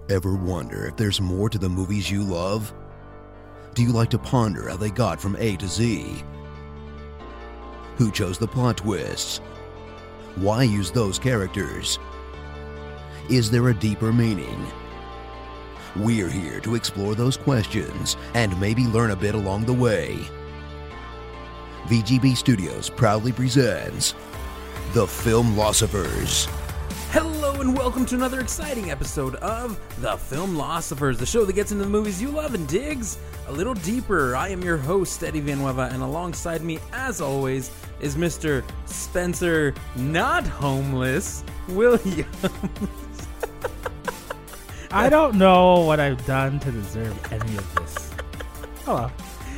Ever wonder if there's more to the movies you love? Do you like to ponder how they got from A to Z? Who chose the plot twists? Why use those characters? Is there a deeper meaning? We're here to explore those questions and maybe learn a bit along the way. VGB Studios proudly presents The Filmlosophers. Hello and welcome to another exciting episode of The Filmlosophers, the show that gets into the movies you love and digs a little deeper. I am your host, Eddie Villanueva, and alongside me, as always, is Mr. Spencer, not homeless, Williams. I don't know what I've done to deserve any of this. Hello.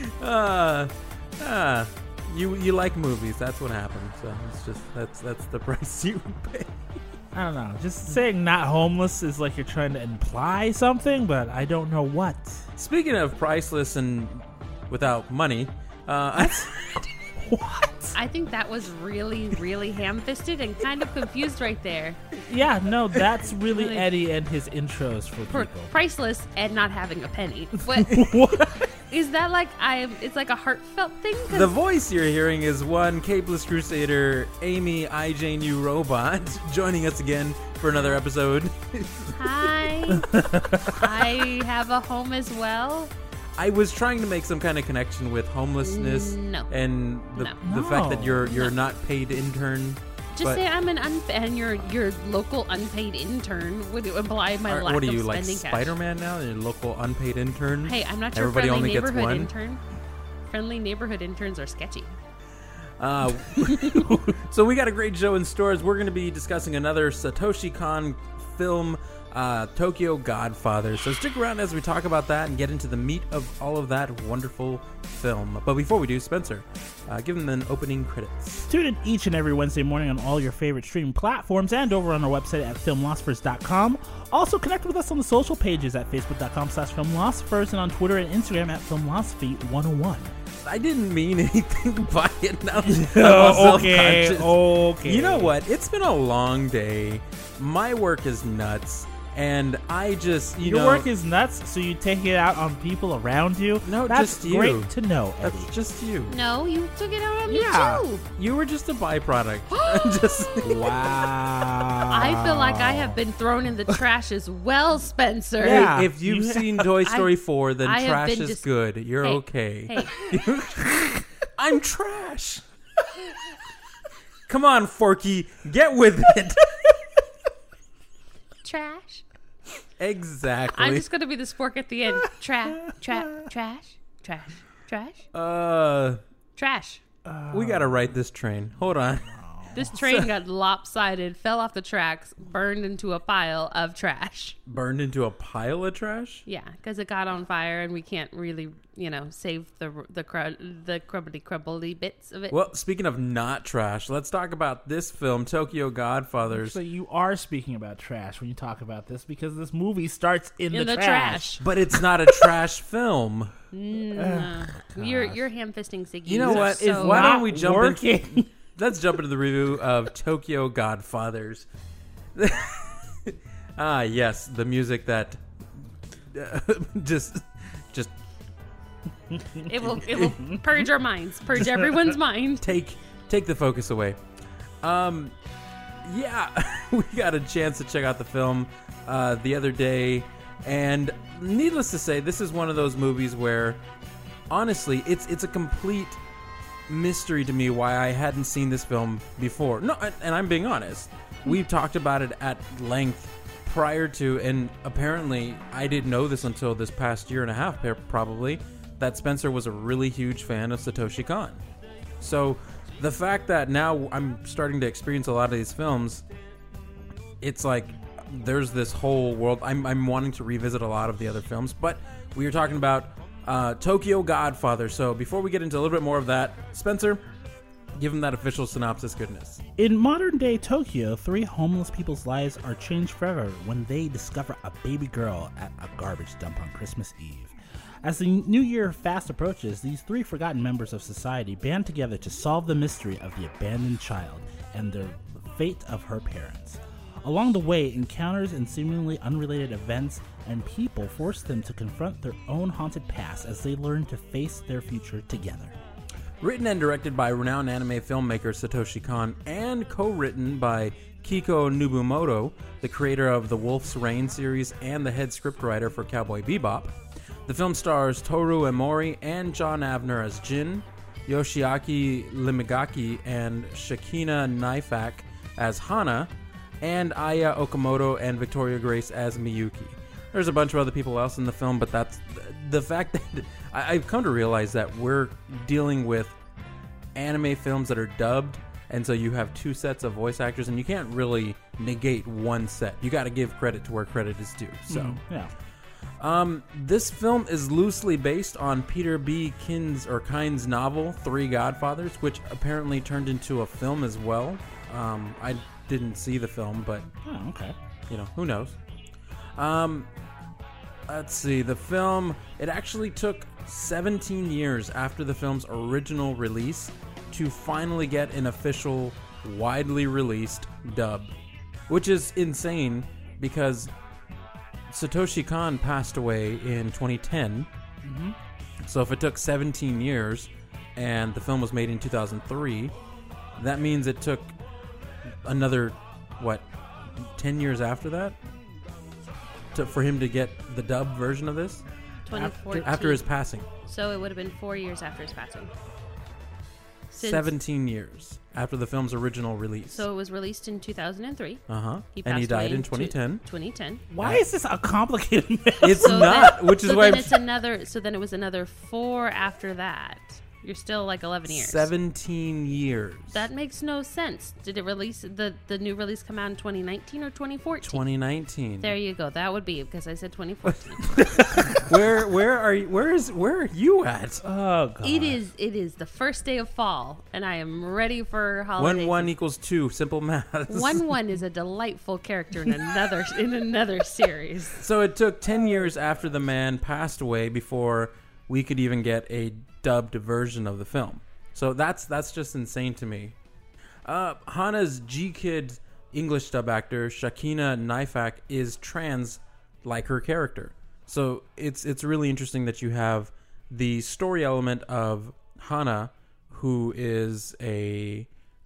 You like movies, that's what happened. So it's just that's the price you pay. I don't know. Just saying not homeless is like you're trying to imply something, but I don't know what. Speaking of priceless and without money, What? I think that was really, really ham-fisted and kind of confused right there. Yeah, no, that's really Eddie and his intros for people. Priceless and not having a penny. What? What? Is that like it's like a heartfelt thing? 'Cause the voice you're hearing is one Capeless Crusader, Amy IJNU Robot, joining us again for another episode. Hi. I have a home as well. I was trying to make some kind of connection with homelessness and the fact that you're not paid intern. Just say I'm and your local unpaid intern would imply my lack what are of you, like spending cash. Spider-Man now? Your local unpaid intern? Hey, I'm not your Everybody friendly only gets neighborhood one? intern. Friendly neighborhood interns are sketchy. So we got a great show in stores. We're going to be discussing another Satoshi Kon film, Tokyo Godfather. So stick around as we talk about that and get into the meat of all of that wonderful film. But before we do, Spencer, give them an opening credits. Tune in each and every Wednesday morning on all your favorite streaming platforms and over on our website at filmlosophers.com. Also connect with us on the social pages at facebook.com/filmlosophers and on Twitter and Instagram at filmlosophy101. I didn't mean anything by it. Now I'm Okay. self-conscious. You know what? It's been a long day. My work is nuts. And I just, Your work is nuts, so you take it out on people around you? No, That's just you. great to know, Eddie. That's just you. No, you took it out on me Yeah. too. You were just a byproduct. Wow. I feel like I have been thrown in the trash as well, Spencer. Yeah. If you've seen Toy Story 4, then I have trash been is good. You're Hey, okay. Hey, I'm trash. Come on, Forky. Get with it. trash. Exactly. I'm just gonna be the spork at the end. Trash. We gotta ride this train. Hold on. This train got lopsided, fell off the tracks, burned into a pile of trash. Burned into a pile of trash? Yeah, because it got on fire, and we can't really, save the crumbly bits of it. Well, speaking of not trash, let's talk about this film, Tokyo Godfathers. So you are speaking about trash when you talk about this because this movie starts in the trash. But it's not a trash film. No. You're ham-fisting Ziggy. You know what? So Why don't we Not jump working. into... Let's jump into the review of Tokyo Godfathers. Yes, the music that just it will purge our minds, purge everyone's mind. take the focus away. Yeah, we got a chance to check out the film the other day, and needless to say, this is one of those movies where, honestly, it's a complete mystery to me why I hadn't seen this film before. No, and I'm being honest. We've talked about it at length prior to, and apparently I didn't know this until this past year and a half, probably, that Spencer was a really huge fan of Satoshi Kon. So the fact that now I'm starting to experience a lot of these films, it's like there's this whole world. I'm wanting to revisit a lot of the other films, but we were talking about Tokyo Godfather. So before we get into a little bit more of that, Spencer, give him that official synopsis goodness. In modern-day Tokyo, 3 homeless people's lives are changed forever when they discover a baby girl at a garbage dump on Christmas Eve. As the new year fast approaches, these 3 forgotten members of society band together to solve the mystery of the abandoned child and the fate of her parents. Along the way, encounters and seemingly unrelated events and people force them to confront their own haunted past as they learn to face their future together. Written and directed by renowned anime filmmaker Satoshi Kon and co-written by Kiko Nobumoto, the creator of the Wolf's Rain series and the head scriptwriter for Cowboy Bebop. The film stars Toru Emori and John Avner as Jin, Yoshiaki Limigaki and Shakina Naifak as Hana, and Aya Okamoto and Victoria Grace as Miyuki. There's a bunch of other people else in the film, but that's the fact that I've come to realize that we're dealing with anime films that are dubbed, and so you have two sets of voice actors, and you can't really negate one set. You got to give credit to where credit is due. So, this film is loosely based on Peter B. Kyne's novel Three Godfathers, which apparently turned into a film as well. I didn't see the film, but who knows? Let's see. The film, it actually took 17 years after the film's original release to finally get an official, widely released dub, which is insane because Satoshi Kon passed away in 2010. So if it took 17 years and the film was made in 2003, that means it took another, 10 years after that for him to get the dub version of this? 2014. After his passing. So it would have been 4 years after his passing. 17 years after the film's original release. So it was released in 2003. And he passed died away in 2010. 2010. Why is this a complicated mess? It's not, which is why... So then it was another 4 after that. You're still like 11 years. 17 years. That makes no sense. Did it release, the new release come out in 2019 or 2014? 2019. There you go. That would be because I said 2014. Where are you at? Oh god. It is the first day of fall, and I am ready for holidays. 1 = 2. Simple math. 1 is a delightful character in another series. So it took 10 years after the man passed away before we could even get a dubbed version of the film. So that's just insane to me. Hana's G-Kid English dub actor Shakina Naifak is trans like her character. So it's really interesting that you have the story element of Hana, who is a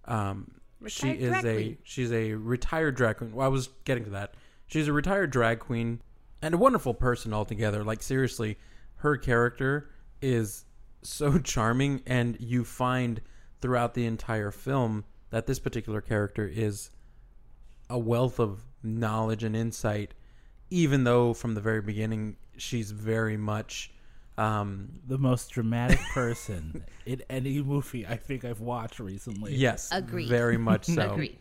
she's a retired drag queen. Well, I was getting to that. She's a retired drag queen and a wonderful person altogether. Like seriously, her character is so charming, and you find throughout the entire film that this particular character is a wealth of knowledge and insight, even though from the very beginning she's very much the most dramatic person in any movie I think I've watched recently. Yes, agreed. Very much so. Agreed.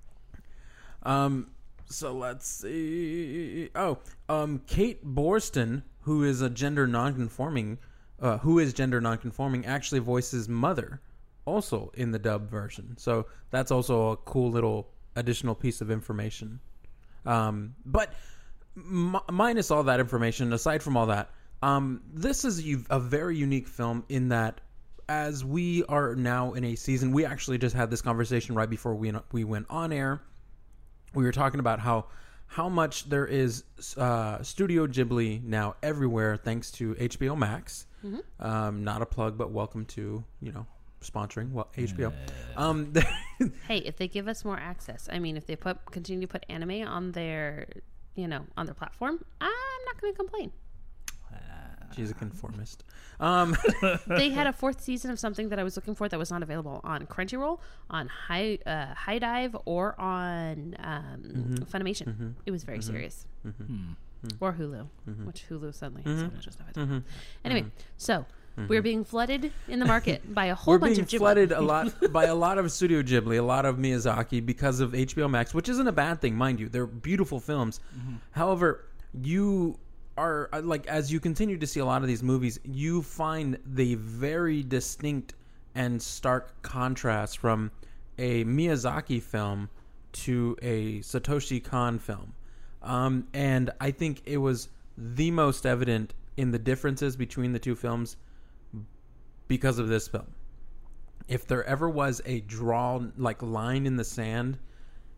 So let's see. Kate Borston, who is gender nonconforming, actually voices Mother, also in the dub version. So that's also a cool little additional piece of information. But minus all that information, aside from all that, this is a very unique film in that, as we are now in a season, we actually just had this conversation right before we went on air. We were talking about how much there is Studio Ghibli now everywhere thanks to HBO Max. Not a plug, but welcome to sponsoring HBO. Hey, if they give us more access, I mean, if they continue to put anime on their on their platform, I'm not going to complain. She's a conformist. They had a 4th season of something that I was looking for that was not available on Crunchyroll, on High Dive, or on Funimation. It was very serious. Or Hulu, which Hulu suddenly has so much stuff. Anyway, so we're being flooded in the market by a whole bunch of Ghibli. We're being flooded by a lot of Studio Ghibli, a lot of Miyazaki because of HBO Max, which isn't a bad thing, mind you. They're beautiful films. However, you are as you continue to see a lot of these movies, you find the very distinct and stark contrast from a Miyazaki film to a Satoshi Kon film. And I think it was the most evident in the differences between the two films because of this film. If there ever was a line in the sand,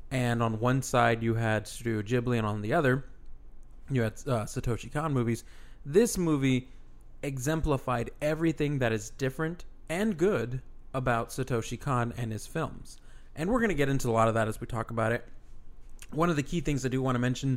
and on one side you had Studio Ghibli, and on the other you had Satoshi Kon movies. This movie exemplified everything that is different and good about Satoshi Kon and his films. And we're going to get into a lot of that as we talk about it. One of the key things I do want to mention,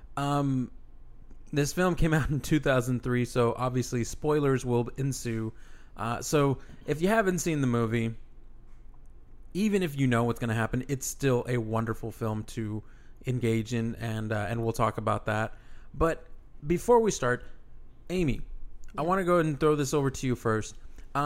this film came out in 2003, so obviously spoilers will ensue. So if you haven't seen the movie, even if you know what's going to happen, it's still a wonderful film to engage in, and we'll talk about that. But before we start, Amy, I want to go ahead and throw this over to you first.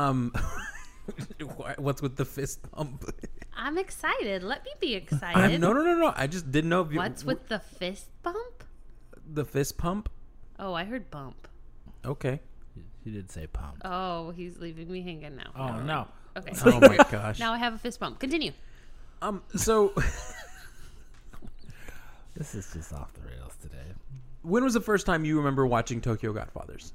What's with the fist pump? I'm excited. Let me be excited. No. I just didn't know if you... What's with the fist bump? The fist pump? Oh, I heard bump. Okay. He did say pump. Oh, he's leaving me hanging now. Oh, no. Okay. Oh, my gosh. Now I have a fist bump. Continue. So... This is just off the rails today. When was the first time you remember watching Tokyo Godfathers?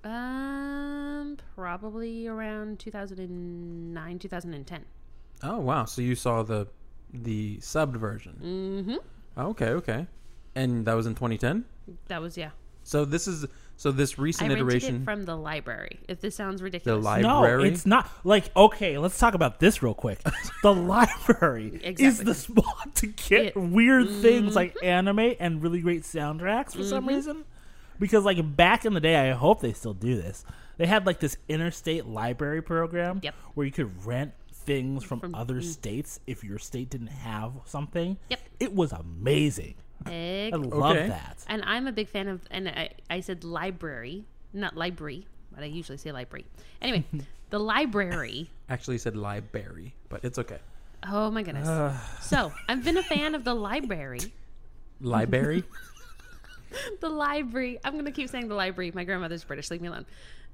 Probably around 2009, 2010. Oh, wow. So you saw the subbed version. Mm-hmm. Okay. And that was in 2010? That was, yeah. So this recent I iteration... rented it from the library, if this sounds ridiculous. The library? No, it's not. Like, okay, let's talk about this real quick. The library is the spot to get weird things like anime and really great soundtracks for some reason. Because, like, back in the day, I hope they still do this. They had, like, this interstate library program where you could rent things from other states if your state didn't have something. Yep. It was amazing. I love that. And I'm a big fan of, and I said library, not library, but I usually say library. Anyway, the library. Actually said library, but it's okay. Oh my goodness. So I've been a fan of the library. Library? The library. I'm going to keep saying the library. My grandmother's British. Leave me alone.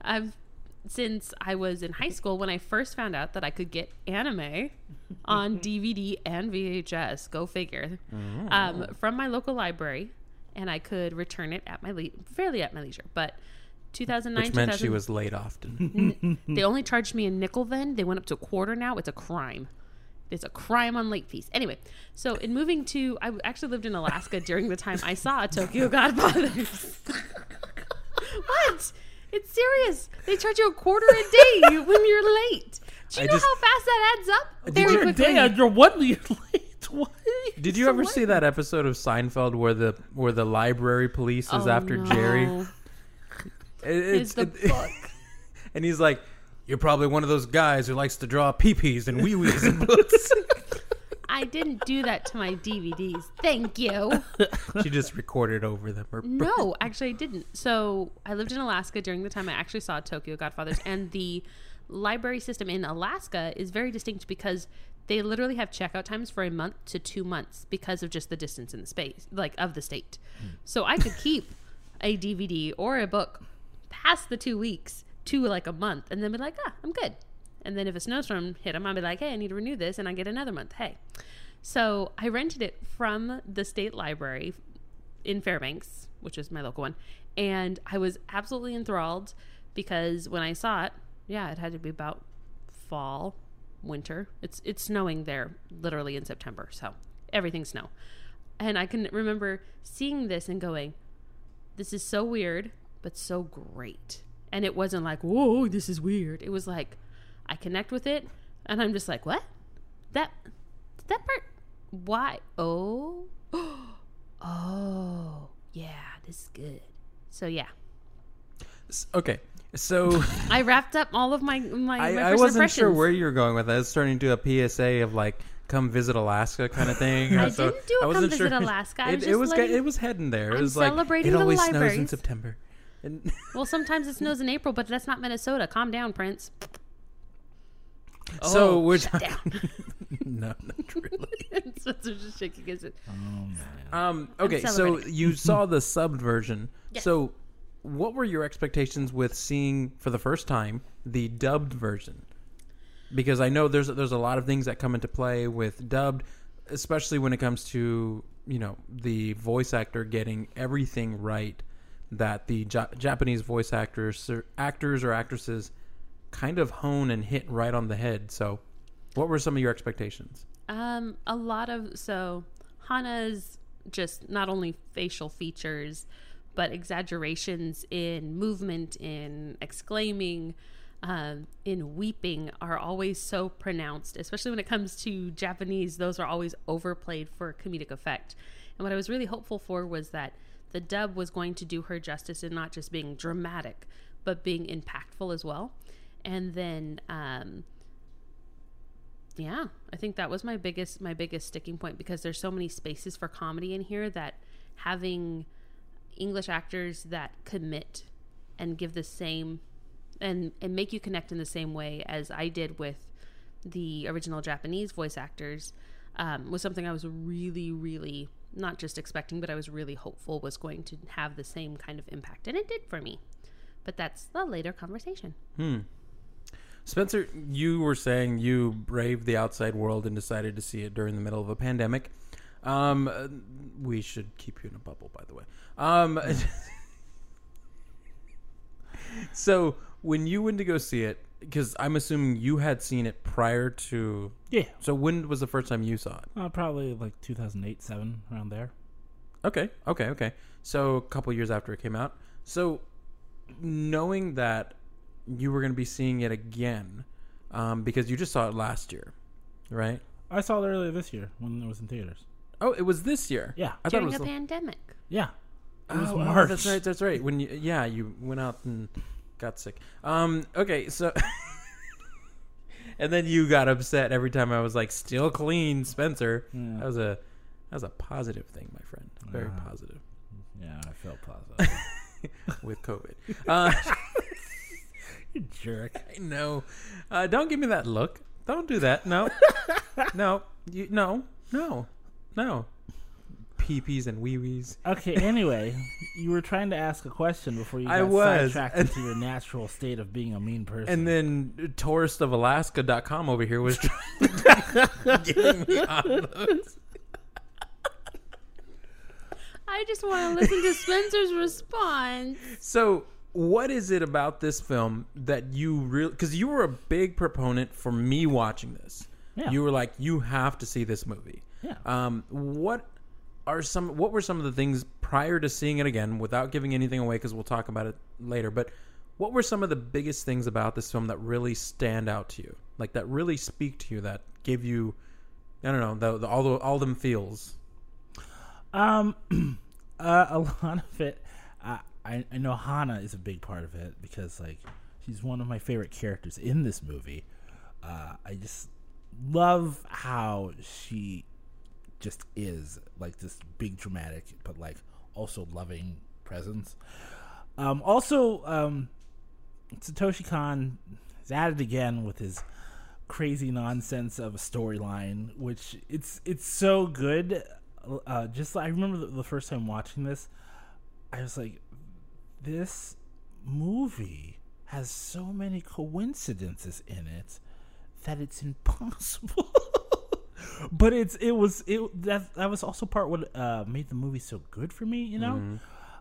Since I was in high school, when I first found out that I could get anime on DVD and VHS, go figure, from my local library, and I could return it at my fairly at my leisure. But 2009, which meant she was late often. They only charged me a nickel then. They went up to a quarter now. It's a crime. It's a crime on late fees. Anyway, so in moving to, I actually lived in Alaska during the time I saw Tokyo Godfathers. What? It's serious. They charge you a quarter a day when you're late. Do you know how fast that adds up? Very quickly. You're 1 year late. What? Did you ever see that episode of Seinfeld where the library police is after Jerry? It's the book. And he's like, "You're probably one of those guys who likes to draw pee-pees and wee-wees in books." I didn't do that to my DVDs. Thank you. She just recorded over them. No, actually I didn't. So I lived in Alaska during the time I actually saw Tokyo Godfathers, and the library system in Alaska is very distinct because they literally have checkout times for a month to 2 months because of just the distance in the space, like of the state. So I could keep a DVD or a book past the 2 weeks to like a month and then be like, I'm good. And then if a snowstorm hit them, I'd be like, hey, I need to renew this, and I get another month. Hey. So I rented it from the state library in Fairbanks, which is my local one. And I was absolutely enthralled because when I saw it, it had to be about fall, winter. It's snowing there literally in September. So everything's snow. And I can remember seeing this and going, this is so weird, but so great. And it wasn't like, whoa, this is weird. It was like, I connect with it, and I'm just like, what? That part? Why? Oh, yeah, this is good. So yeah. Okay, so I wrapped up all of my I first wasn't impressions. sure where you were going with that. It's turning into a PSA of like, come visit Alaska kind of thing. I didn't do a come visit Alaska. It was heading there. I'm It was like celebrating it the always snows in libraries. September. And Well, sometimes it snows in April, but that's not Minnesota. Calm down, Prince. So we're shut down. No, not really. Spencer's just shaking his head. Okay, so celebrating. you saw the subbed version. Yes. So what were your expectations with seeing for the first time the dubbed version? Because I know there's a lot of things that come into play with dubbed, especially when it comes to, the voice actor getting everything right that the Japanese voice actors or actresses kind of hone and hit right on the head. So what were some of your expectations? Hana's just not only facial features, but exaggerations in movement, in exclaiming, in weeping are always so pronounced, especially when it comes to Japanese. Those are always overplayed for comedic effect. And what I was really hopeful for was that the dub was going to do her justice in not just being dramatic, but being impactful as well. And then, yeah, I think that was my biggest sticking point, because there's so many spaces for comedy in here that having English actors that commit and give the same and make you connect in the same way as I did with the original Japanese voice actors was something I was really, really not just expecting, but I was really hopeful was going to have the same kind of impact. And it did for me. But that's a later conversation. Spencer, you were saying you braved the outside world and decided to see it during the middle of a pandemic. We should keep you in a bubble, by the way. So when you went to go see it, because I'm assuming you had seen it prior to... Yeah. So when was the first time you saw it? Probably like 2008, 2007, around there. Okay. So a couple years after it came out. So knowing that you were going to be seeing it again, because you just saw it last year, right? I saw it earlier this year when it was in theaters. Oh, it was this year? Yeah. I During thought it was a pandemic. Yeah. It was Oh, March. that's right. When you went out and got sick. Okay, so and then you got upset every time I was like, "Still clean, Spencer." Yeah. That was a positive thing, my friend. Very positive. Yeah, I felt positive. With COVID. You jerk. I know. Don't give me that look. Don't do that. No. No. No. Pee-pees and wee-wees. Okay, anyway, you were trying to ask a question before you got I was. sidetracked into your natural state of being a mean person. And then touristofalaska.com over here was getting me on those. I just want to listen to Spencer's response. So, what is it about this film that you really... Because you were a big proponent for me watching this. Yeah. You were like, you have to see this movie. Yeah. What were some of the things prior to seeing it again, without giving anything away, because we'll talk about it later, but what were some of the biggest things about this film that really stand out to you? Like, that really speak to you, that give you, I don't know, all them feels? A lot of it, I know Hana is a big part of it, because like she's one of my favorite characters in this movie. I just love how she just is like this big dramatic but like also loving presence. Also, Satoshi Kon is at it again with his crazy nonsense of a storyline, which it's so good. I remember the first time watching this, I was like, this movie has so many coincidences in it that it's impossible. But that was also part what made the movie so good for me, you know.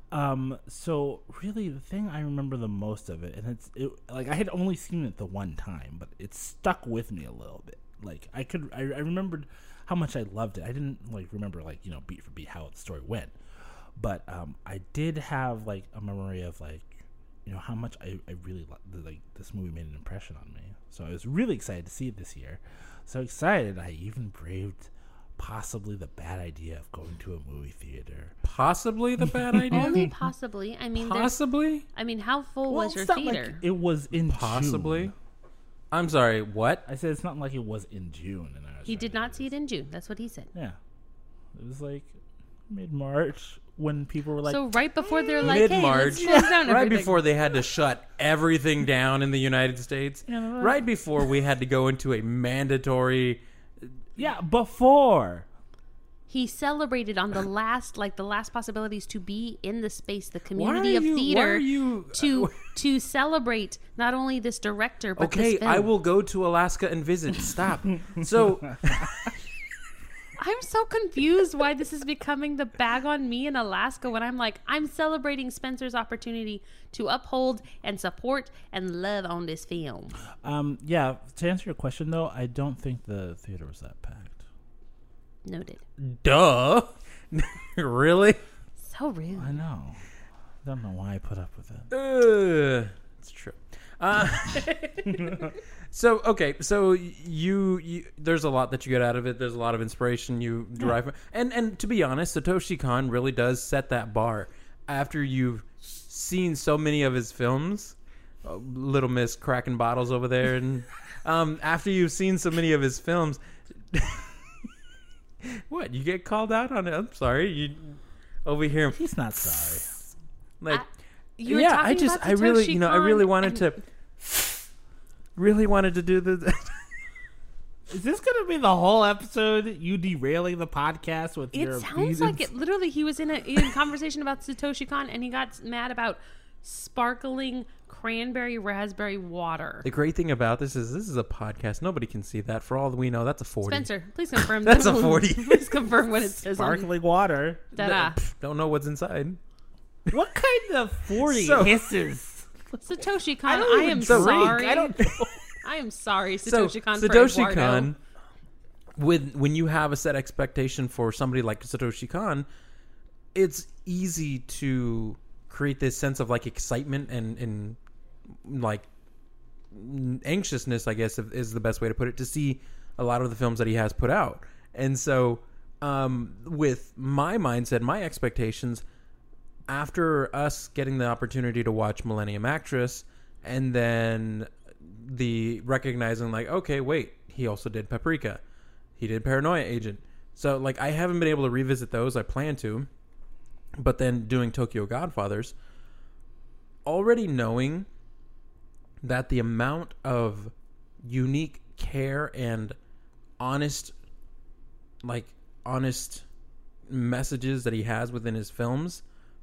So really, the thing I remember the most of it, and like I had only seen it the one time, but it stuck with me a little bit. Like I remembered how much I loved it. I didn't like remember like, you know, beat for beat how the story went, but I did have like a memory of like, you know, how much I really like this movie made an impression on me. So I was really excited to see it this year. So excited, I even braved possibly the bad idea of going to a movie theater. Possibly the bad idea? Only possibly. I mean, possibly? I mean, how full was your it's not theater? like it was in Possibly? June. I'm sorry, what? I said it's not like it was in June. And He did not see it in June. That's what he said. Yeah. It was like mid-March when people were like... So right before they're like, Mid-March, hey, let's close down right everything. before they had to shut everything down in the United States, Yeah, right before we had to go into a mandatory... Yeah, before. He celebrated on the last possibilities to be in the space, the Why community are of you- theater, why are you- to celebrate not only this director but Okay, this film. I will go to Alaska and visit. Stop. So, I'm so confused why this is becoming the bag on me in Alaska when I'm like, I'm celebrating Spencer's opportunity to uphold and support and love on this film. Yeah, to answer your question, though, I don't think the theater was that packed. Noted. Duh. Really? So rude. I know. I don't know why I put up with it. It's true. So okay, so you there's a lot that you get out of it. There's a lot of inspiration you derive, and to be honest, Satoshi Kon really does set that bar. After you've seen so many of his films, Little Miss cracking bottles over there, and after you've seen so many of his films, what, you get called out on it? I'm sorry, you over here. He's not sorry. Like, You were yeah, talking about I really, Satoshi I really Kon wanted and- to. Really wanted to do the. Is this going to be the whole episode? You derailing the podcast with your It sounds opinions? like it. Literally, he was in a conversation about Satoshi Kon, and he got mad about sparkling cranberry raspberry water. The great thing about this is a podcast. Nobody can see that. For all we know, that's a 40. Spencer, please confirm. That's a 40. Please confirm what it says on Sparkling water. da-da. Don't know what's inside. What kind of 40 So- hisses? Satoshi Kon, don't I even am drink. sorry. I don't know. I am sorry, So Satoshi Kon. Satoshi Kon, when you have a set expectation for somebody like Satoshi Kon, it's easy to create this sense of like excitement and like anxiousness, I guess is the best way to put it, to see a lot of the films that he has put out. And so with my mindset, my expectations, after us getting the opportunity to watch Millennium Actress, and then the recognizing like, okay, wait, he also did Paprika, he did Paranoia Agent. So like, I haven't been able to revisit those. I plan to, but then doing Tokyo Godfathers, already knowing that the amount of unique care and honest messages that he has within his films,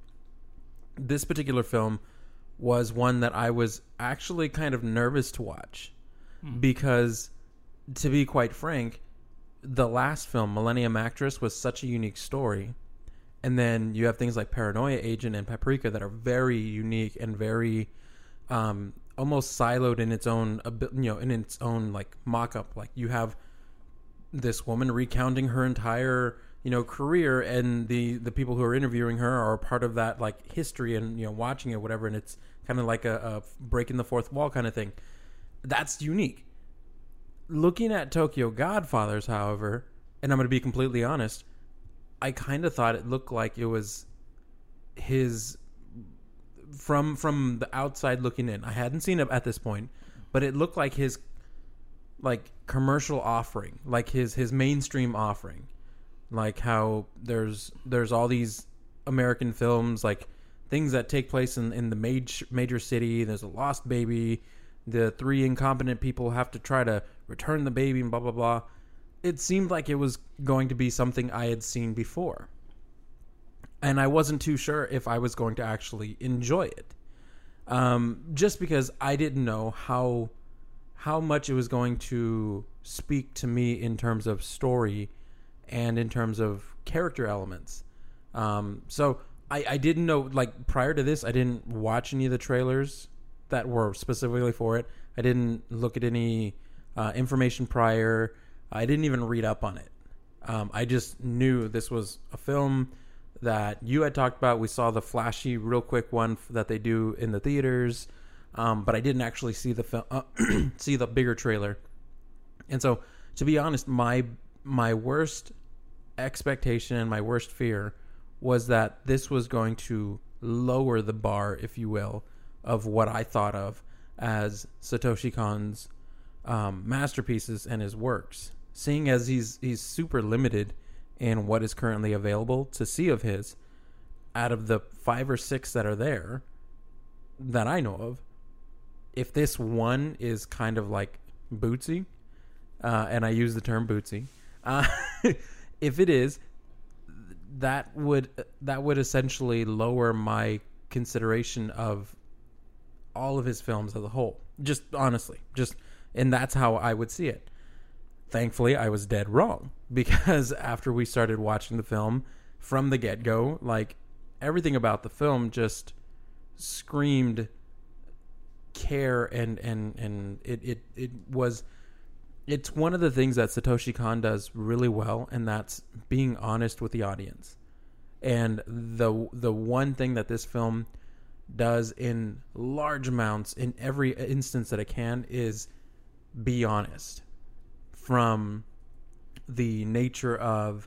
this particular film was one that I was actually kind of nervous to watch because, to be quite frank, the last film, Millennium Actress, was such a unique story. And then you have things like Paranoia Agent and Paprika that are very unique and very almost siloed in its own, in its own like mock-up. Like, you have this woman recounting her entire career, and the people who are interviewing her are part of that like history and watching it, whatever, and it's kind of like a breaking the fourth wall kind of thing. That's unique. Looking at Tokyo Godfathers, however, and I'm going to be completely honest, I kind of thought it looked like it was his from the outside looking in. I hadn't seen it at this point, but it looked like his like commercial offering, like his mainstream offering. Like how there's all these American films, like things that take place in the major city. There's a lost baby. The 3 incompetent people have to try to return the baby and blah, blah, blah. It seemed like it was going to be something I had seen before. And I wasn't too sure if I was going to actually enjoy it. Just because I didn't know how much it was going to speak to me in terms of story and in terms of character elements. So I didn't know, like, prior to this, I didn't watch any of the trailers that were specifically for it. I didn't look at any information prior. I didn't even read up on it. I just knew this was a film that you had talked about. We saw the flashy, real quick one that they do in the theaters, but I didn't actually see the film, see the bigger trailer. And so, to be honest, my worst expectation and my worst fear was that this was going to lower the bar, if you will, of what I thought of as Satoshi Kon's masterpieces and his works. Seeing as he's super limited in what is currently available to see of his, out of the 5 or 6 that are there that I know of, if this one is kind of like Bootsy, and I use the term Bootsy, if it is, that would essentially lower my consideration of all of his films as a whole. Just honestly, and that's how I would see it. Thankfully, I was dead wrong, because after we started watching the film from the get-go, like, everything about the film just screamed care, and it was it's one of the things that Satoshi Kon does really well, and that's being honest with the audience. And the one thing that this film does in large amounts in every instance that it can is be honest, from the nature of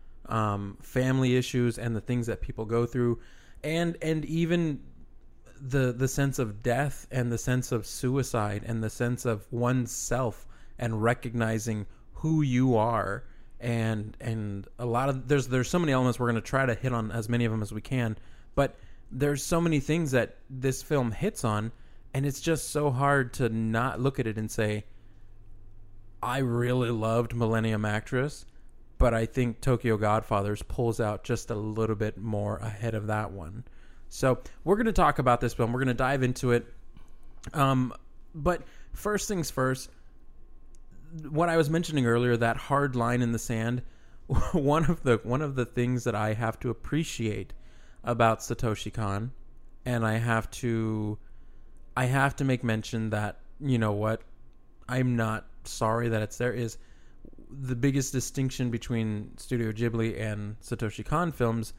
family issues and the things that people go through, and even the sense of death and the sense of suicide and the sense of oneself and recognizing who you are. And a lot of there's so many elements. We're going to try to hit on as many of them as we can, but there's so many things that this film hits on, and it's just so hard to not look at it and say, I really loved Millennium Actress, but I think Tokyo Godfathers pulls out just a little bit more ahead of that one. So we're going to talk about this film. We're going to dive into it. But first things first, what I was mentioning earlier, that hard line in the sand, one of the things that I have to appreciate about Satoshi Kon, and I have to make mention that, you know what, I'm not sorry that it's there, is the biggest distinction between Studio Ghibli and Satoshi Kon films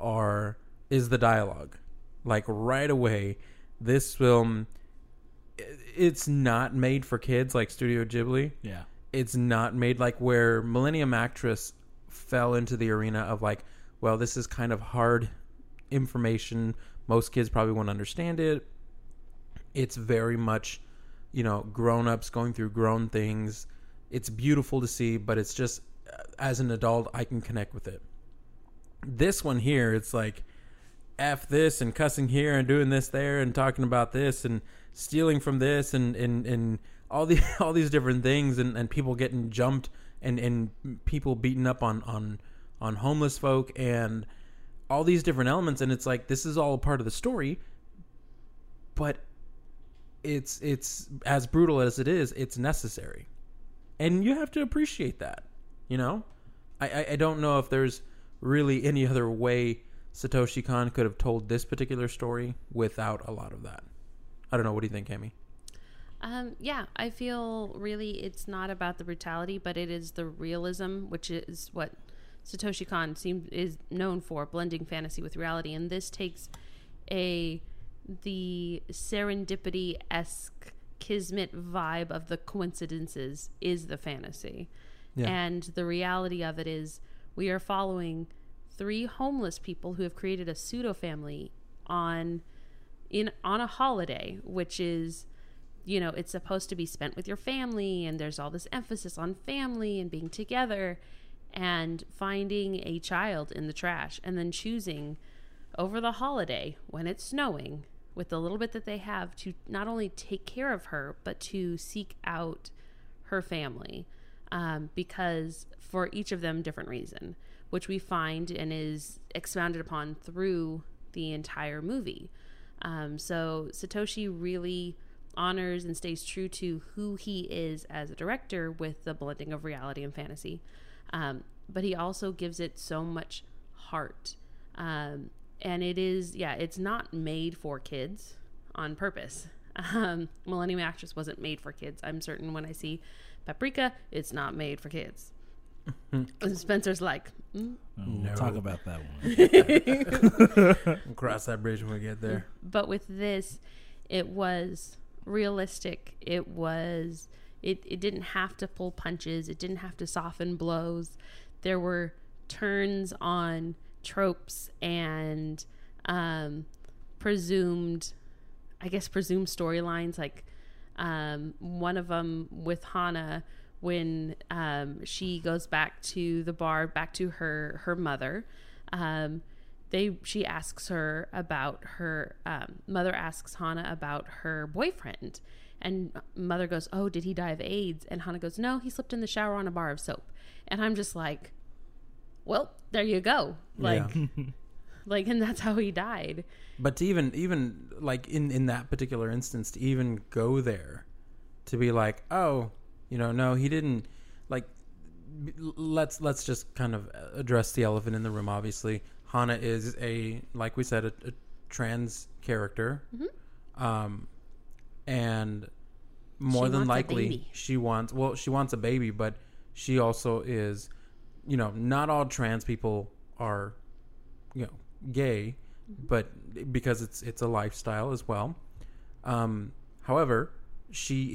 is the dialogue. Like right away, this film, it's not made for kids like Studio Ghibli. Yeah. It's not made like where Millennium Actress fell into the arena of like, well, this is kind of hard information. Most kids probably won't understand it. It's very much, you know, grown-ups going through grown things. It's beautiful to see, but it's just, as an adult, I can connect with it. This one here, it's like, F this and cussing here and doing this there and talking about this and stealing from this and all these different things and people getting jumped and people beating up on homeless folk and all these different elements. And it's like, this is all a part of the story, but it's as brutal as it is, it's necessary. And you have to appreciate that, you know? I don't know if there's really any other way Satoshi Kon could have told this particular story without a lot of that. I don't know. What do you think, Cami? Yeah, I feel really it's not about the brutality, but it is the realism, which is what Satoshi Kon is known for, blending fantasy with reality. And this takes the serendipity-esque kismet vibe of the coincidences is the fantasy. Yeah. And the reality of it is we are following 3 homeless people who have created a pseudo family on a holiday, which is, you know, it's supposed to be spent with your family, and there's all this emphasis on family and being together, and finding a child in the trash and then choosing over the holiday when it's snowing with the little bit that they have to not only take care of her, but to seek out her family, because for each of them different reason, which we find and is expounded upon through the entire movie. So Satoshi really honors and stays true to who he is as a director with the blending of reality and fantasy. But he also gives it so much heart. And it is, it's not made for kids on purpose. Millennium Actress wasn't made for kids. I'm certain when I see Paprika, it's not made for kids. And Spencer's like, no. We'll talk about that one. We'll cross that bridge when we get there. But with this, it was realistic. It didn't have to pull punches. It didn't have to soften blows. There were turns on tropes and presumed storylines, like one of them with Hana when she goes back to the bar, back to her mother. She asks her about her mother asks Hana about her boyfriend, and mother goes, "Oh, did he die of AIDS?" And Hana goes, "No, he slipped in the shower on a bar of soap." And I'm just like, well, there you go. Like, like, and that's how he died. But to even like in that particular instance, to even go there, to be like, oh, you know, no, he didn't. Like, let's just kind of address the elephant in the room. Obviously, Hana is like we said, a trans character, and more She than wants a likely baby. she wants a baby, but she also is, not all trans people are, gay, but because it's a lifestyle as well. However, she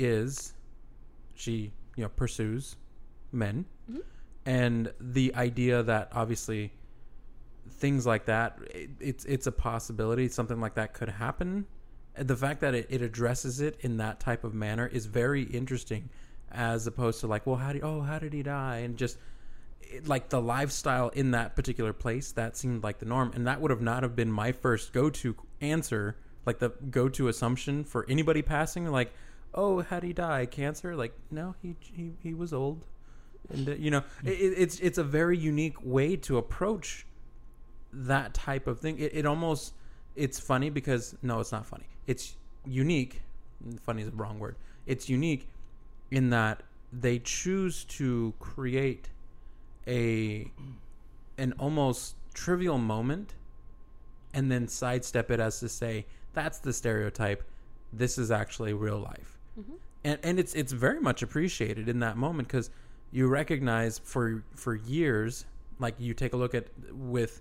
pursues men, and the idea that obviously things like that, it's a possibility, something like that could happen. The fact that it addresses it in that type of manner is very interesting, as opposed to like, well, how did he die? And just like the lifestyle in that particular place, that seemed like the norm. And that would have not have been my first go-to answer, like the go-to assumption for anybody passing, like, oh, how'd he die? Cancer? Like, no, he was old. And it's a very unique way to approach that type of thing. It almost, it's funny because, no, it's not funny. It's unique. Funny is the wrong word. It's unique in that they choose to create an almost trivial moment and then sidestep it as to say, that's the stereotype. This is actually real life. And it's very much appreciated in that moment, because you recognize for years, like you take a look at with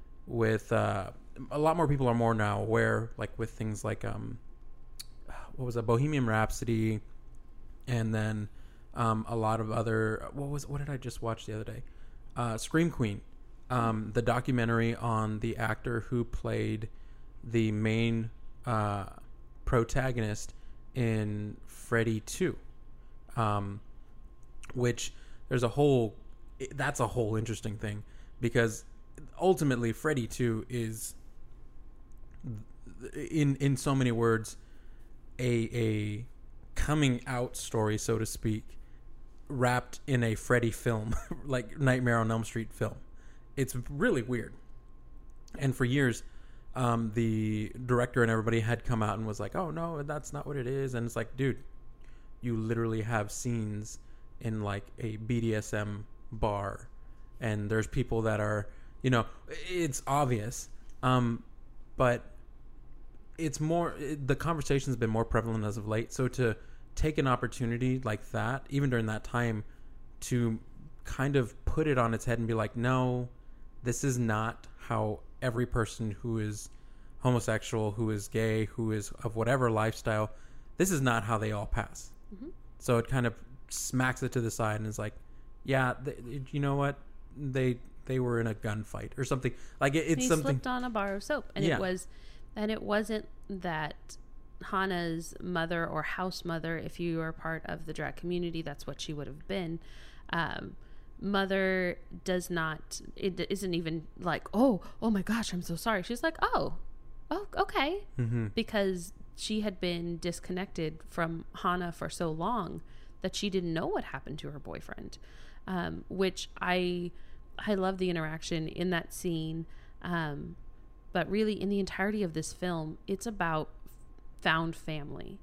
a lot more people are more now aware, like with things like what was that, Bohemian Rhapsody, and then a lot of other, what did I just watch the other day? Scream Queen, the documentary on the actor who played the main protagonist in Freddy 2, which that's a whole interesting thing, because ultimately Freddy 2 is, in so many words, a coming out story, so to speak, wrapped in a Freddy film, like Nightmare on Elm Street film. It's really weird. And for years, the director and everybody had come out and was like, oh no, that's not what it is. And it's like, dude, you literally have scenes in like a BDSM bar, and there's people that are, it's obvious. But it's more, the conversation's been more prevalent as of late. So to take an opportunity like that, even during that time, to kind of put it on its head and be like, no, this is not how every person who is homosexual, who is gay, who is of whatever lifestyle, this is not how they all pass. So it kind of smacks it to the side and is like, yeah, you know what? They were in a gunfight or something. Like it's he something. Slipped on a bar of soap, and it wasn't that Hannah's mother or house mother, if you are part of the drag community, that's what she would have been. Mother does not, it isn't even like, oh my gosh, I'm so sorry. She's like, oh, okay. Because she had been disconnected from Hannah for so long that she didn't know what happened to her boyfriend, which I love the interaction in that scene. But really, in the entirety of this film, it's about found family.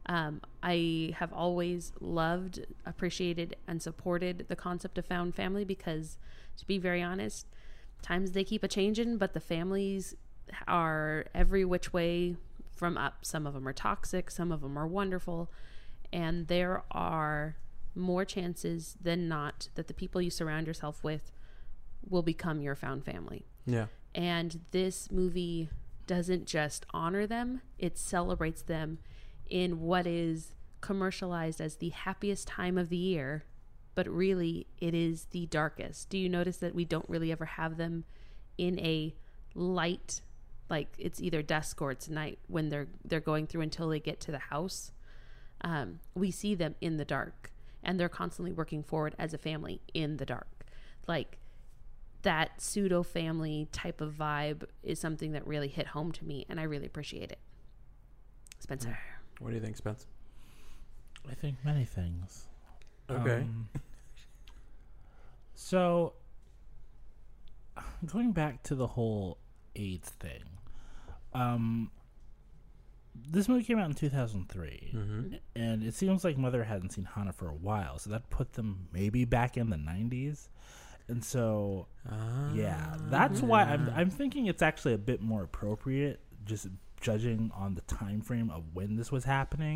I have always loved, appreciated, and supported the concept of found family because, to be very honest, times they keep a-changing, but the families are every which way from up. Some of them are toxic, some of them are wonderful, and there are more chances than not that the people you surround yourself with will become your found family. Yeah. And this movie doesn't just honor them, it celebrates them in what is commercialized as the happiest time of the year, but really it is the darkest. Do you notice that we don't really ever have them in a light, like it's either dusk or it's night when they're going through until they get to the house? We see them in the dark, and they're constantly working forward as a family in the dark. Like, that pseudo family type of vibe is something that really hit home to me, and I really appreciate it. Spencer. What do you think, Spence? I think many things. Okay. So, going back to the whole AIDS thing, this movie came out in 2003, and it seems like Mother hadn't seen Hannah for a while, so that put them maybe back in the 90s. And so, yeah, that's why I'm thinking it's actually a bit more appropriate, just judging on the time frame of when this was happening.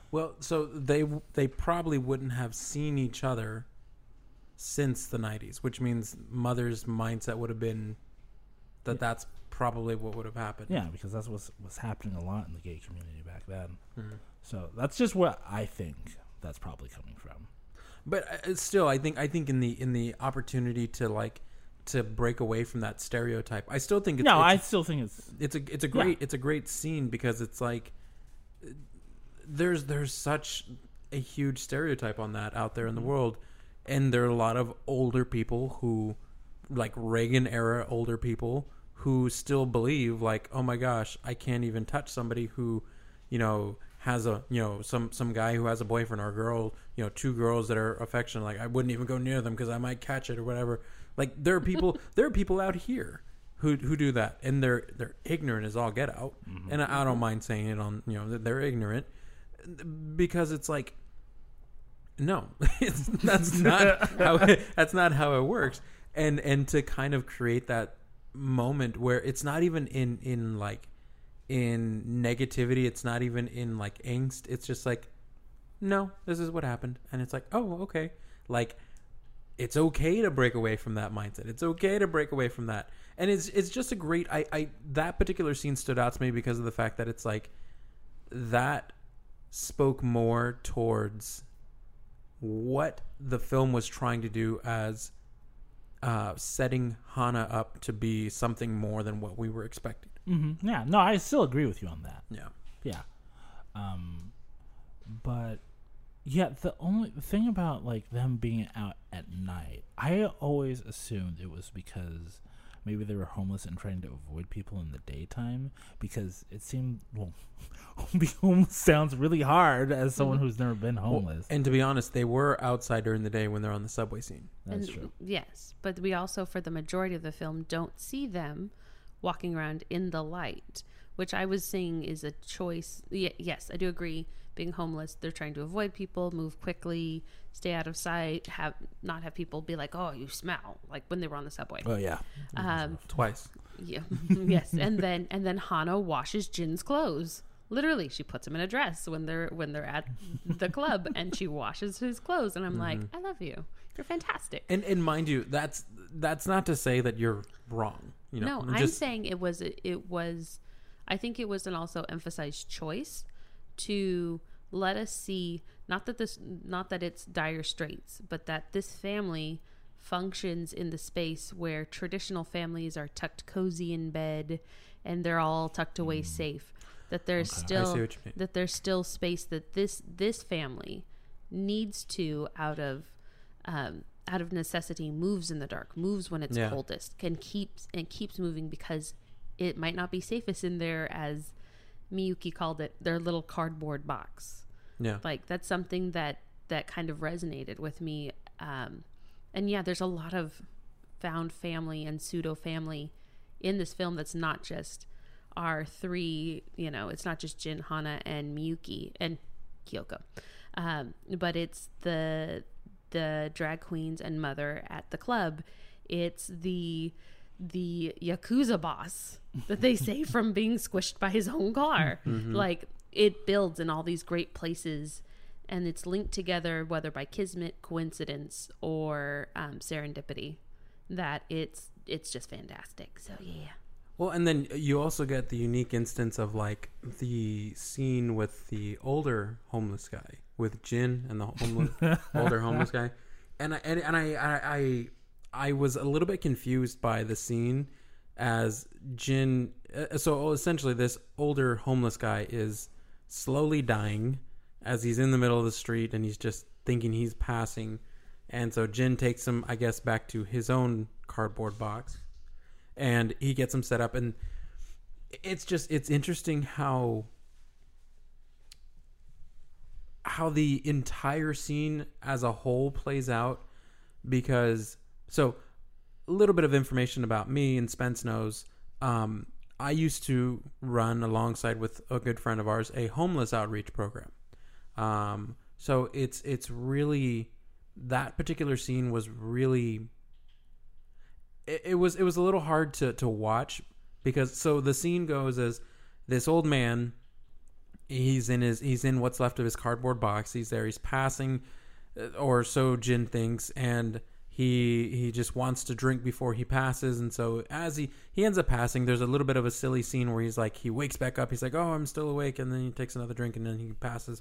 Well, so they probably wouldn't have seen each other since the 90s, which means mother's mindset would have been that that's probably what would have happened. Yeah, because that's what was happening a lot in the gay community back then. Mm-hmm. So that's just what I think that's probably coming from. But still, I think in the opportunity to break away from that stereotype, I still think I still think it's a great scene, because it's like there's such a huge stereotype on that out there in the world, and there are a lot of older people who, like Reagan era older people, who still believe like, oh my gosh, I can't even touch somebody who, has a, some guy who has a boyfriend, or a girl, two girls that are affectionate, like I wouldn't even go near them because I might catch it or whatever. Like there are people out here who do that, and they're ignorant as all get out. Mm-hmm. And I don't mind saying it on, that they're ignorant, because it's like, no, that's not how it works. And to kind of create that moment where it's not even in negativity, it's not even in like angst, it's just like, no, this is what happened, and it's like, oh, okay, like it's okay to break away from that mindset, it's okay to break away from that. And it's just a great, I that particular scene stood out to me because of the fact that it's like that spoke more towards what the film was trying to do as setting Hana up to be something more than what we were expecting. Mm-hmm. Yeah, no, I still agree with you on that. Yeah. But yeah, the only thing about like them being out at night, I always assumed it was because maybe they were homeless and trying to avoid people in the daytime, because it seemed, well, being homeless sounds really hard as someone who's never been homeless. Well, and to be honest, they were outside during the day when they're on the subway scene. That's true. Yes, but we also, for the majority of the film, don't see them walking around in the light, which I was saying is a choice. Yes, I do agree. Being homeless, they're trying to avoid people, move quickly, stay out of sight, not have people be like, "Oh, you smell," like when they were on the subway. Oh yeah, twice. Yeah, yes, and then Hana washes Jin's clothes. Literally, she puts him in a dress when they're at the club, and she washes his clothes. And I'm like, I love you. You're fantastic. And mind you, that's not to say that you're wrong. No, I'm saying it was. I think it was an also emphasized choice to let us see not that it's dire straits, but that this family functions in the space where traditional families are tucked cozy in bed and they're all tucked away safe. That there's still space that this family needs to, out of necessity, moves in the dark, moves when it's coldest, keeps moving, because it might not be safest in there, as Miyuki called it, their little cardboard box. Yeah, like that's something that kind of resonated with me. And yeah, there's a lot of found family and pseudo family in this film. That's not just our three, it's not just Jin, Hana, and Miyuki and Kyoko, but it's the drag queens and mother at the club. It's the Yakuza boss that they say from being squished by his own car. Mm-hmm. Like, it builds in all these great places, and it's linked together, whether by kismet, coincidence, or serendipity, that it's just fantastic. So yeah. Well, and then you also get the unique instance of like the scene with the older homeless guy, with Jin and the older homeless guy, and I was a little bit confused by the scene, as Jin. So essentially, this older homeless guy is slowly dying as he's in the middle of the street, and he's just thinking he's passing, and so Jin takes him, I guess, back to his own cardboard box. And he gets him set up, and it's interesting how the entire scene as a whole plays out, because, so a little bit of information about me, and Spence knows, I used to run alongside with a good friend of ours a homeless outreach program. So it's really, that particular scene was really, it was a little hard to watch, because so the scene goes as this old man he's in what's left of his cardboard box. He's there. He's passing, or so Jin thinks, and he just wants to drink before he passes. And so as he ends up passing, there's a little bit of a silly scene where he's like, he wakes back up. He's like, oh, I'm still awake, and then he takes another drink, and then he passes.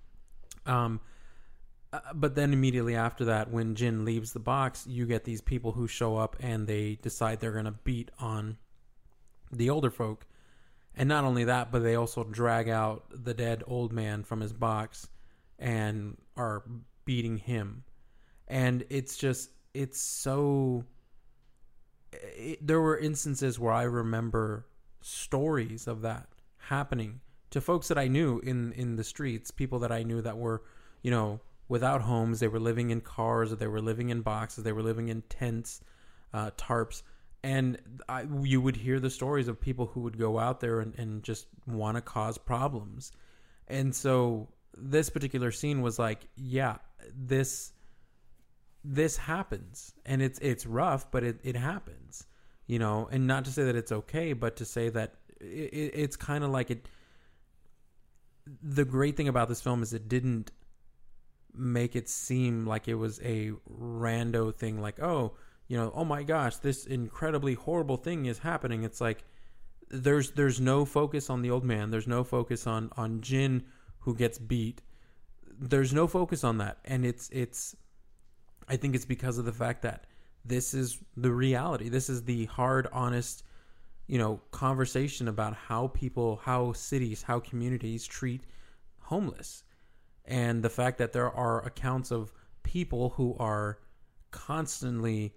But then immediately after that, when Jin leaves the box, you get these people who show up and they decide they're going to beat on the older folk. And not only that, but they also drag out the dead old man from his box and are beating him. And it's so... there were instances where I remember stories of that happening to folks that I knew in the streets, people that I knew that were, without homes. They were living in cars, or they were living in boxes, they were living in tents, tarps. And you would hear the stories of people who would go out there and just want to cause problems. And so this particular scene was like, yeah, this happens. And it's rough, but it happens, and not to say that it's okay, but to say that it's kind of like it. The great thing about this film is it didn't make it seem like it was a rando thing, like, oh my gosh, this incredibly horrible thing is happening. It's like there's no focus on the old man. There's no focus on Jin who gets beat. There's no focus on that. And it's I think it's because of the fact that this is the reality. This is the hard, honest, conversation about how cities, how communities treat homeless. And the fact that there are accounts of people who are constantly,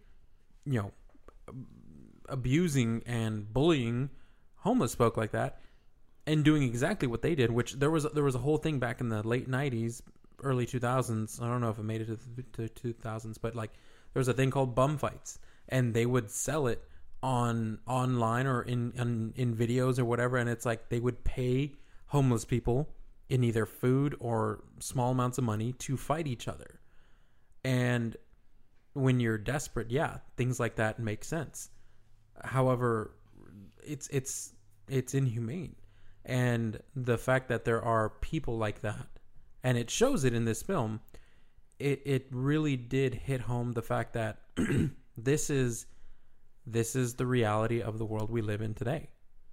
abusing and bullying homeless folk like that, and doing exactly what they did. Which there was a whole thing back in the late 90s, early 2000s. I don't know if it made it to the 2000s, but like there was a thing called bum fights, and they would sell it online or in videos or whatever. And it's like they would pay homeless people in either food or small amounts of money to fight each other. And when you're desperate, yeah, things like that make sense. However, it's inhumane. And the fact that there are people like that, and it shows it in this film, it really did hit home the fact that this is the reality of the world we live in today.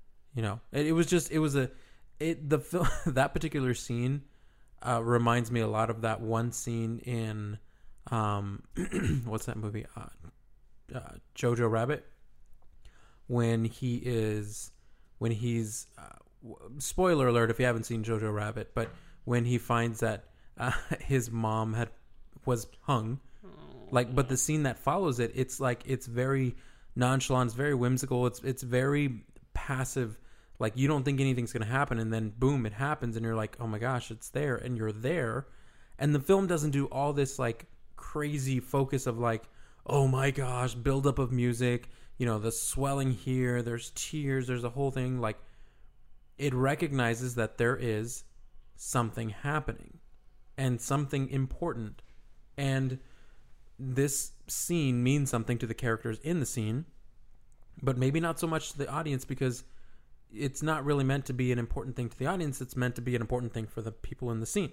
That particular scene reminds me a lot of that one scene in what's that movie? Jojo Rabbit, when he's spoiler alert if you haven't seen Jojo Rabbit, but when he finds that his mom was hung, but the scene that follows it, it's like it's very nonchalant, it's very whimsical, it's very passive. Like, you don't think anything's going to happen, and then boom, it happens, and you're like, oh my gosh, it's there, and you're there. And the film doesn't do all this like crazy focus of like, oh my gosh, buildup of music, the swelling here, there's tears, there's a whole thing. Like, it recognizes that there is something happening and something important, and this scene means something to the characters in the scene, but maybe not so much to the audience, because it's not really meant to be an important thing to the audience. It's meant to be an important thing for the people in the scene.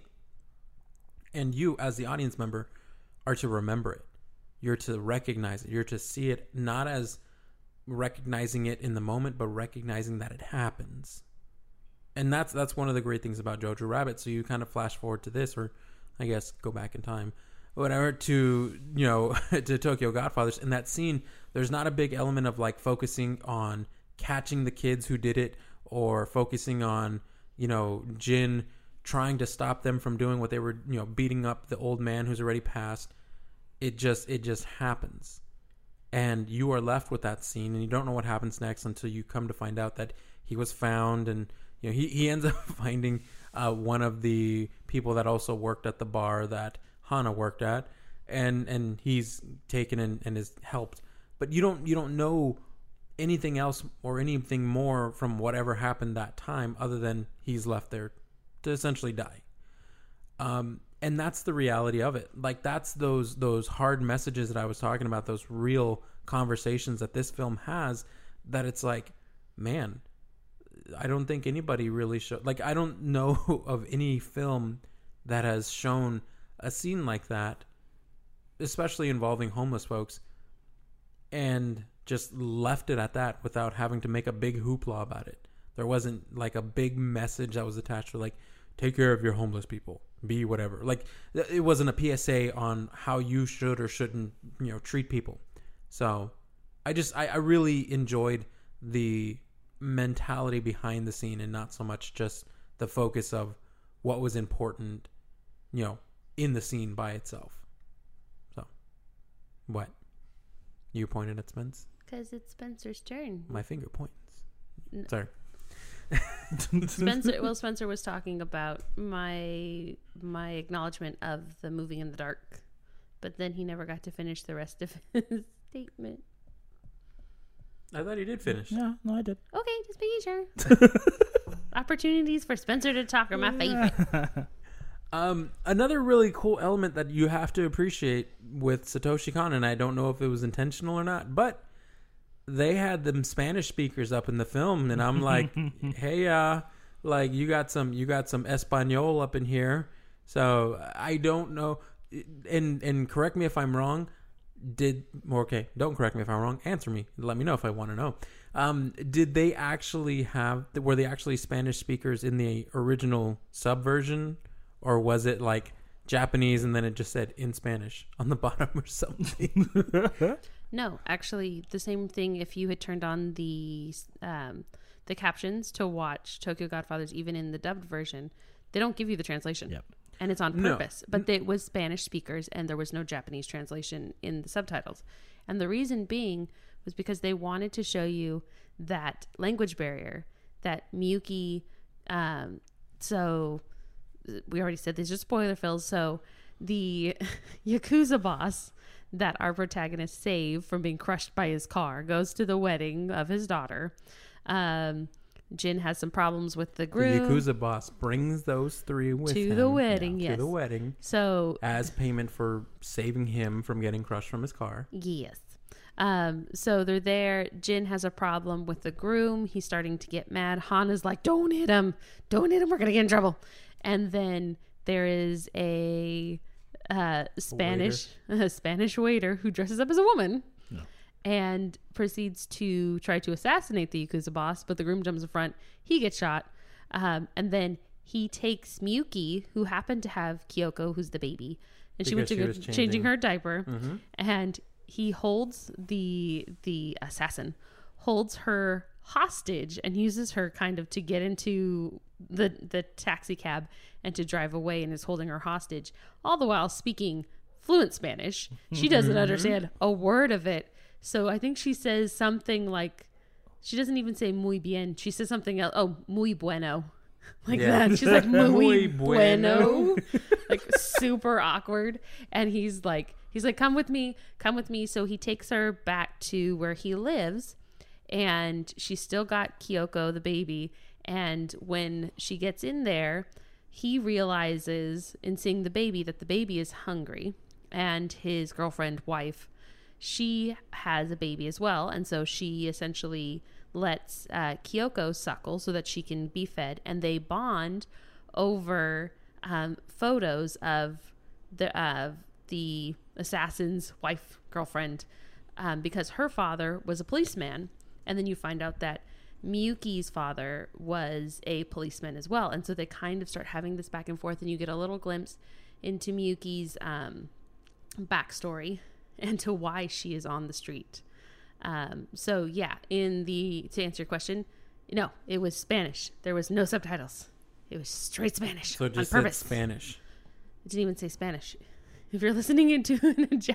And you, as the audience member, are to remember it. You're to recognize it. You're to see it not as recognizing it in the moment, but recognizing that it happens. And that's one of the great things about Jojo Rabbit. So you kind of flash forward to this, or I guess go back in time, whatever, to to Tokyo Godfathers. In that scene, there's not a big element of like focusing on catching the kids who did it, or focusing on Jin trying to stop them from doing what they were, beating up the old man who's already passed. It just happens, and you are left with that scene, and you don't know what happens next until you come to find out that he was found, and he ends up finding one of the people that also worked at the bar that Hana worked at, and he's taken and is helped. But you don't know anything else or anything more from whatever happened that time, other than he's left there to essentially die. And that's the reality of it. Like, that's those hard messages that I was talking about, those real conversations that this film has, that it's like, man, I don't think anybody really showed. Like, I don't know of any film that has shown a scene like that, especially involving homeless folks, and just left it at that without having to make a big hoopla about it. There wasn't like a big message that was attached to, like, take care of your homeless people, be whatever. Like, it wasn't a PSA on how you should or shouldn't, treat people. So I really enjoyed the mentality behind the scene and not so much just the focus of what was important, in the scene by itself. So, what? You pointed at Spence? Because it's Spencer's turn. My finger points. Sorry. Spencer was talking about my acknowledgement of the moving in the dark, but then he never got to finish the rest of his statement. I thought he did finish. Yeah, no, I did. Okay, just making sure. Opportunities for Spencer to talk are my favorite. Another really cool element that you have to appreciate with Satoshi Kon, and I don't know if it was intentional or not, but they had them Spanish speakers up in the film, and I'm like, hey, like you got some Espanol up in here. So I don't know, and correct me if I'm wrong. Don't correct me if I'm wrong. Answer me. Let me know if I want to know. Did they actually were they actually Spanish speakers in the original sub version, or was it like Japanese and then it just said in Spanish on the bottom or something? No, actually, the same thing. If you had turned on the captions to watch Tokyo Godfathers, even in the dubbed version, they don't give you the translation. Yep. And it's on purpose. No. But it was Spanish speakers, and there was no Japanese translation in the subtitles. And the reason being was because they wanted to show you that language barrier that Miyuki. So we already said these are spoiler fills. So the Yakuza boss that our protagonist saved from being crushed by his car goes to the wedding of his daughter. Jin has some problems with the groom. The Yakuza boss brings those three with him to the wedding. Yes, to the wedding. So as payment for saving him from getting crushed from his car. Yes. So they're there. Jin has a problem with the groom. He's starting to get mad. Hana's like, "Don't hit him! Don't hit him! We're gonna get in trouble." And then there is a Spanish waiter who dresses up as a woman. And proceeds to try to assassinate the Yakuza boss, but the groom jumps in front. He gets shot. And then he takes Miyuki, who happened to have Kyoko, who's the baby. And she went to go changing her diaper. Mm-hmm. And he holds the assassin, holds her hostage and uses her kind of to get into the taxi cab and to drive away, and is holding her hostage, all the while speaking fluent Spanish. She doesn't understand a word of it. So I think she says something like, she doesn't even say muy bien. She says something else. Oh, muy bueno. Like that. She's like, muy bueno. Like super awkward. And he's like, come with me. So he takes her back to where he lives, and she's still got Kyoko, the baby. And when she gets in there, he realizes in seeing the baby that the baby is hungry, and his girlfriend, wife, she has a baby as well. And so she essentially lets Kyoko suckle so that she can be fed. And they bond over photos of the assassin's wife, girlfriend, because her father was a policeman. And then you find out that Miyuki's father was a policeman as well. And so they kind of start having this back and forth, and you get a little glimpse into Miyuki's backstory and to why she is on the street. So yeah, to answer your question, no, it was Spanish. There was no subtitles. It was straight Spanish. So it just on purpose. said Spanish. It didn't even say Spanish. If you're listening to it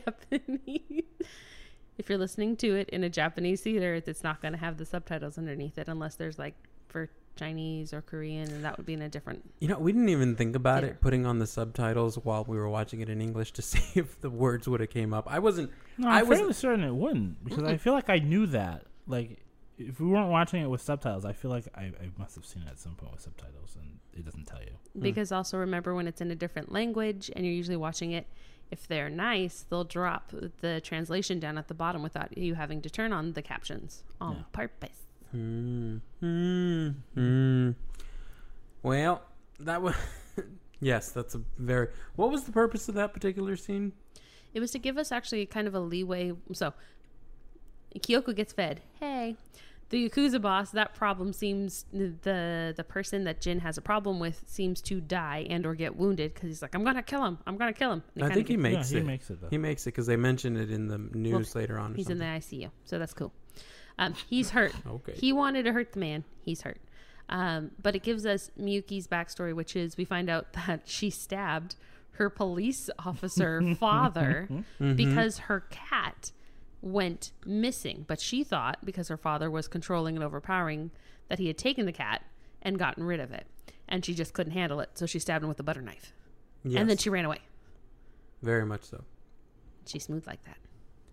in a Japanese theater, it's not going to have the subtitles underneath it unless there's like for Chinese or Korean, and that would be in a different. We didn't even think about it putting on the subtitles while we were watching it in English to see if the words would have came up. I'm fairly certain it wouldn't, because I feel like I knew that. Like, if we weren't watching it with subtitles, I feel like I must have seen it at some point with subtitles, and it doesn't tell you. Because also remember, when it's in a different language and you're usually watching it, if they're nice, they'll drop the translation down at the bottom without you having to turn on the captions on purpose. Well, that was yes. That's a very. What was the purpose of that particular scene? It was to give us actually kind of a leeway. So Kyoko gets fed. Hey, the Yakuza boss. That problem seems the person that Jin has a problem with seems to die and or get wounded because he's like, I'm gonna kill him. I'm gonna kill him. I think he makes it. He makes it. Though. He makes it because they mention it in the news later on. He's in the ICU, so that's cool. He's hurt. Okay. He wanted to hurt the man. He's hurt. But it gives us Miyuki's backstory, which is we find out that she stabbed her police officer father because her cat went missing. But she thought, because her father was controlling and overpowering, that he had taken the cat and gotten rid of it. And she just couldn't handle it, so she stabbed him with a butter knife. Yes. And then she ran away. Very much so. She's smooth like that.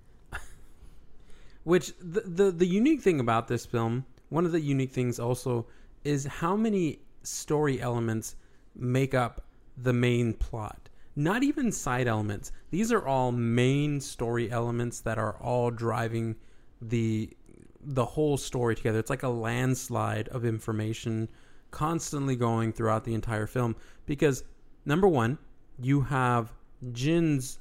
Which the unique thing about this film, one of the unique things also, is how many story elements make up the main plot. Not even side elements. These are all main story elements that are all driving the whole story together. It's like a landslide of information constantly going throughout the entire film. Because, number one, you have Jin's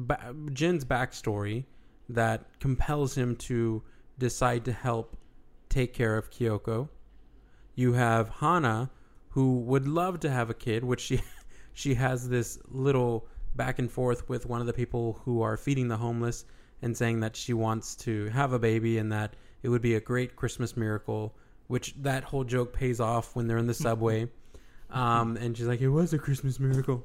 backstory that compels him to decide to help take care of Kyoko. You have Hana, who would love to have a kid, which she has this little back and forth with one of the people who are feeding the homeless and saying that she wants to have a baby and that it would be a great Christmas miracle, which that whole joke pays off when they're in the subway. And she's like, it was a Christmas miracle.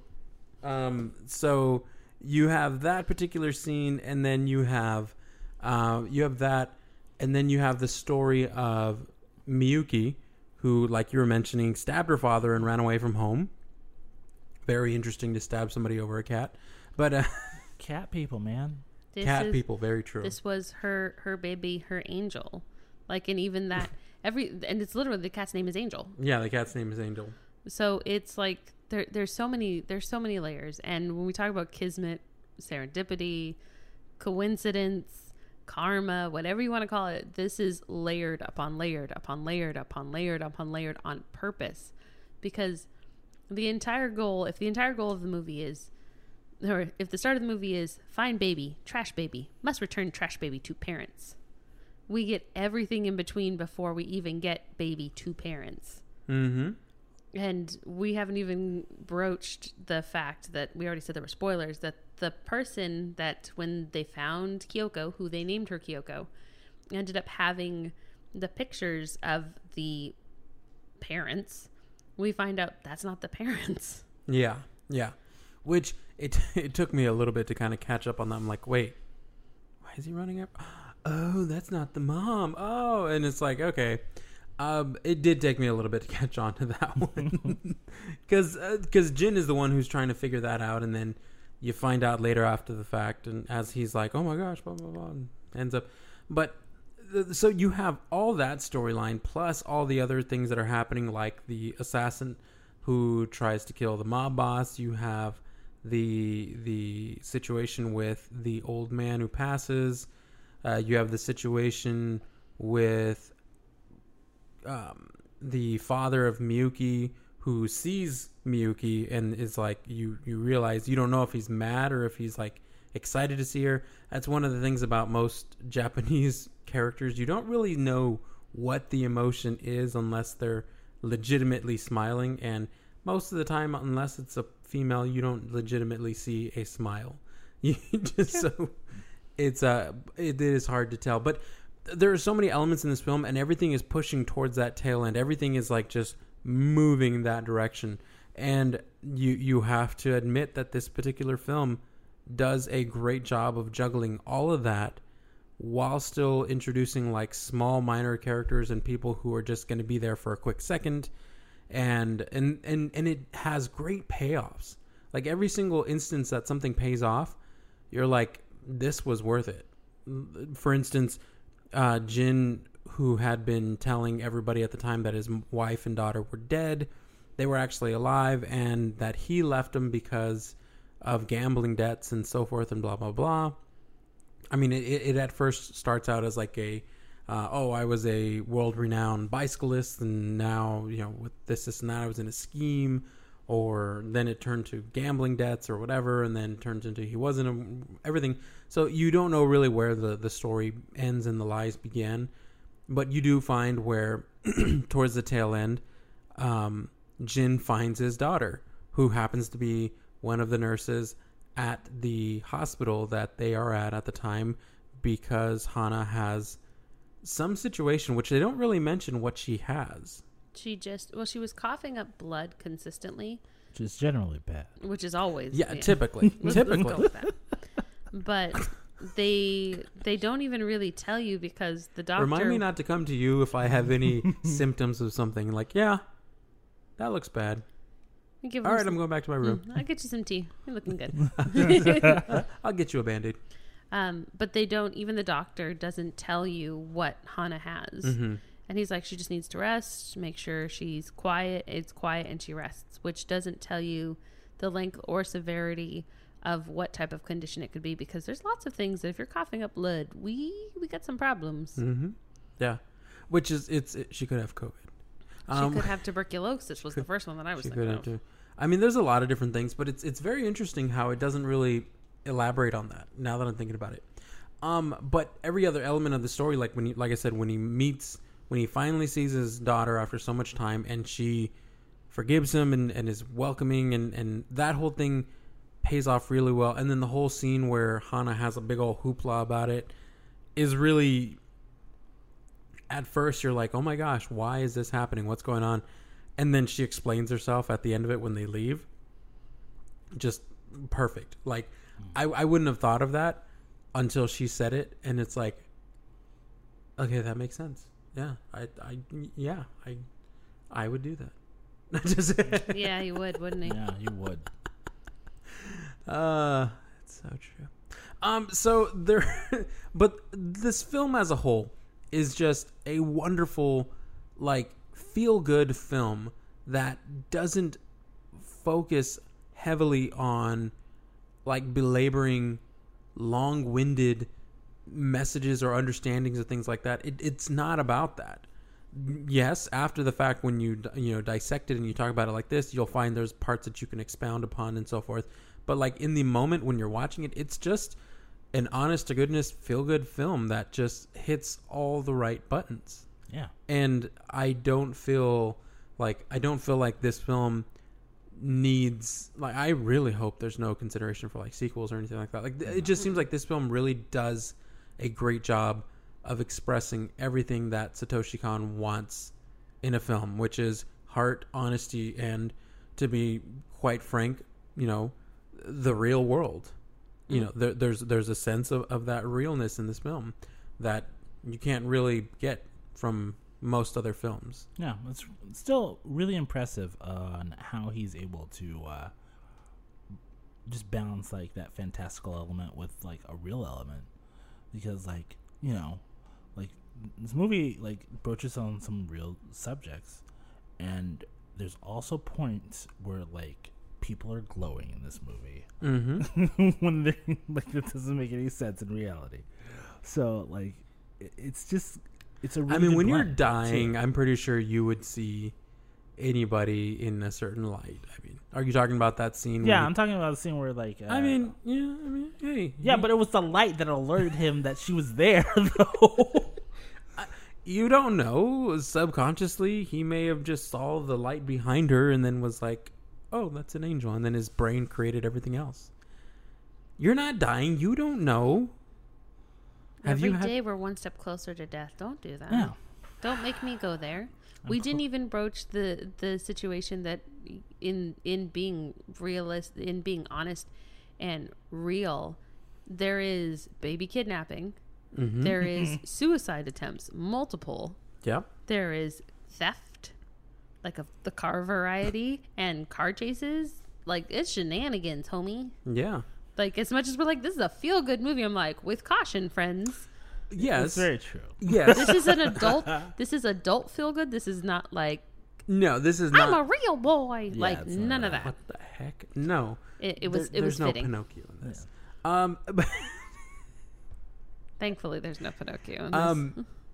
So you have that particular scene, and then you have that, and then you have the story of Miyuki, who, like you were mentioning, stabbed her father and ran away from home. Very interesting to stab somebody over a cat. But cat people, man. People, very true. This was her baby, her angel. Like, and even that, and it's literally, the cat's name is Angel. Yeah, the cat's name is Angel. So it's like, there's so many layers. And when we talk about kismet, serendipity, coincidence, karma, whatever you want to call it, this is layered upon layered upon layered upon layered upon layered on purpose. Because if the entire goal of the movie is, or if the start of the movie is find baby, trash baby, must return trash baby to parents, we get everything in between before we even get baby to parents. Mm-hmm. And we haven't even broached the fact that we already said there were spoilers, that the person that when they found Kyoko, who they named her Kyoko, ended up having the pictures of the parents. We find out that's not the parents. Yeah. Which it took me a little bit to kind of catch up on that. I'm like, wait, why is he running up? Oh, that's not the mom. Oh, and it's like, okay. It did take me a little bit to catch on to that one. Because Jin is the one who's trying to figure that out, and then you find out later after the fact, and as he's like, oh my gosh, blah, blah, blah, and ends up. But, so you have all that storyline, plus all the other things that are happening, like the assassin who tries to kill the mob boss. You have the situation with the old man who passes. You have the situation with the father of Miyuki, who sees Miyuki and is like, you realize you don't know if he's mad or if he's like excited to see her. That's one of the things about most Japanese characters. You don't really know what the emotion is unless they're legitimately smiling, and most of the time, unless it's a female, you don't legitimately see a smile. You just so it is hard to tell. But there are so many elements in this film, and everything is pushing towards that tail end. Everything is like just moving that direction, and you have to admit that this particular film does a great job of juggling all of that while still introducing like small minor characters and people who are just going to be there for a quick second, and it has great payoffs. Like every single instance that something pays off, you're like, this was worth it. For instance, Jin, who had been telling everybody at the time that his wife and daughter were dead, they were actually alive, and that he left them because of gambling debts and so forth and blah, blah, blah. I mean, it at first starts out as like a I was a world-renowned bicyclist, and now, with this, and that, I was in a scheme, or then it turned to gambling debts or whatever, and then it turned into he wasn't everything. So you don't know really where the story ends and the lies begin, but you do find where towards the tail end, Jin finds his daughter, who happens to be one of the nurses at the hospital that they are at the time, because Hana has some situation which they don't really mention what she has. She was coughing up blood consistently, which is generally bad. Which is always typically. Let's go with that. But they don't even really tell you, because the doctor... Remind me not to come to you if I have any symptoms of something. Like, that looks bad. All right, I'm going back to my room. I'll get you some tea. You're looking good. I'll get you a Band-Aid. But they don't, even the doctor doesn't tell you what Hana has. Mm-hmm. And he's like, she just needs to rest, make sure she's quiet, it's quiet, and she rests, which doesn't tell you the length or severity of what type of condition it could be, because there's lots of things that if you're coughing up blood, we got some problems. Mm-hmm. Yeah. Which is, she could have COVID. She could have tuberculosis was the first one that I was thinking of. I mean, there's a lot of different things, but it's very interesting how it doesn't really elaborate on that, now that I'm thinking about it. But every other element of the story, like I said, when he finally sees his daughter after so much time, and she forgives him and is welcoming, and that whole thing pays off really well. And then the whole scene where Hana has a big old hoopla about it is really, at first you're like, oh my gosh, why is this happening? What's going on? And then she explains herself at the end of it when they leave. Just perfect. Like, I wouldn't have thought of that until she said it, and it's like, okay, that makes sense. Yeah, I would do that. Yeah, you would, wouldn't he? Yeah, you would. It's so true. So there, but this film as a whole is just a wonderful, like, feel-good film that doesn't focus heavily on, like, belaboring long-winded messages or understandings of things like that. It's not about that. Yes, after the fact, when you dissect it and you talk about it like this, you'll find there's parts that you can expound upon and so forth. But, like, in the moment when you're watching it, it's just an honest to goodness feel-good film that just hits all the right buttons. Yeah. And I don't feel like this film needs, like, I really hope there's no consideration for, like, sequels or anything like that. Like, it just seems like this film really does a great job of expressing everything that Satoshi Kon wants in a film, which is heart, honesty, and, to be quite frank, the real world. There's a sense of that realness in this film that you can't really get from most other films. Yeah, it's still really impressive on how he's able to just balance, like, that fantastical element with, like, a real element, because, like, like, this movie, like, broaches on some real subjects, and there's also points where, like, people are glowing in this movie. Mm-hmm. When they, like, that doesn't make any sense in reality. So, like, it's a really, I mean, when you're dying, I'm pretty sure you would see anybody in a certain light. I mean, are you talking about that scene? Yeah, I'm talking about the scene where, like, hey. Yeah, but it was the light that alerted him that she was there, though. You don't know. Subconsciously, he may have just saw the light behind her and then was like, oh, that's an angel. And then his brain created everything else. You're not dying. You don't know. Every day we're one step closer to death. Don't do that. Yeah. Don't make me go there. We didn't even broach the situation that in being realist, in being honest and real, there is baby kidnapping. Mm-hmm. There is suicide attempts, multiple. Yep. There is theft, like of the car variety, and car chases. Like, it's shenanigans, homie. Yeah. Like, as much as we're like, this is a feel-good movie, I'm like, with caution, friends. Yes. It's very true. Yes. This is an adult. This is adult feel-good. This is not like, no, this is not. I'm a real boy. Yeah, like, none of that. What the heck? No. It was there's no fitting. Pinocchio in this. Yeah. But Thankfully, there's no Pinocchio in this.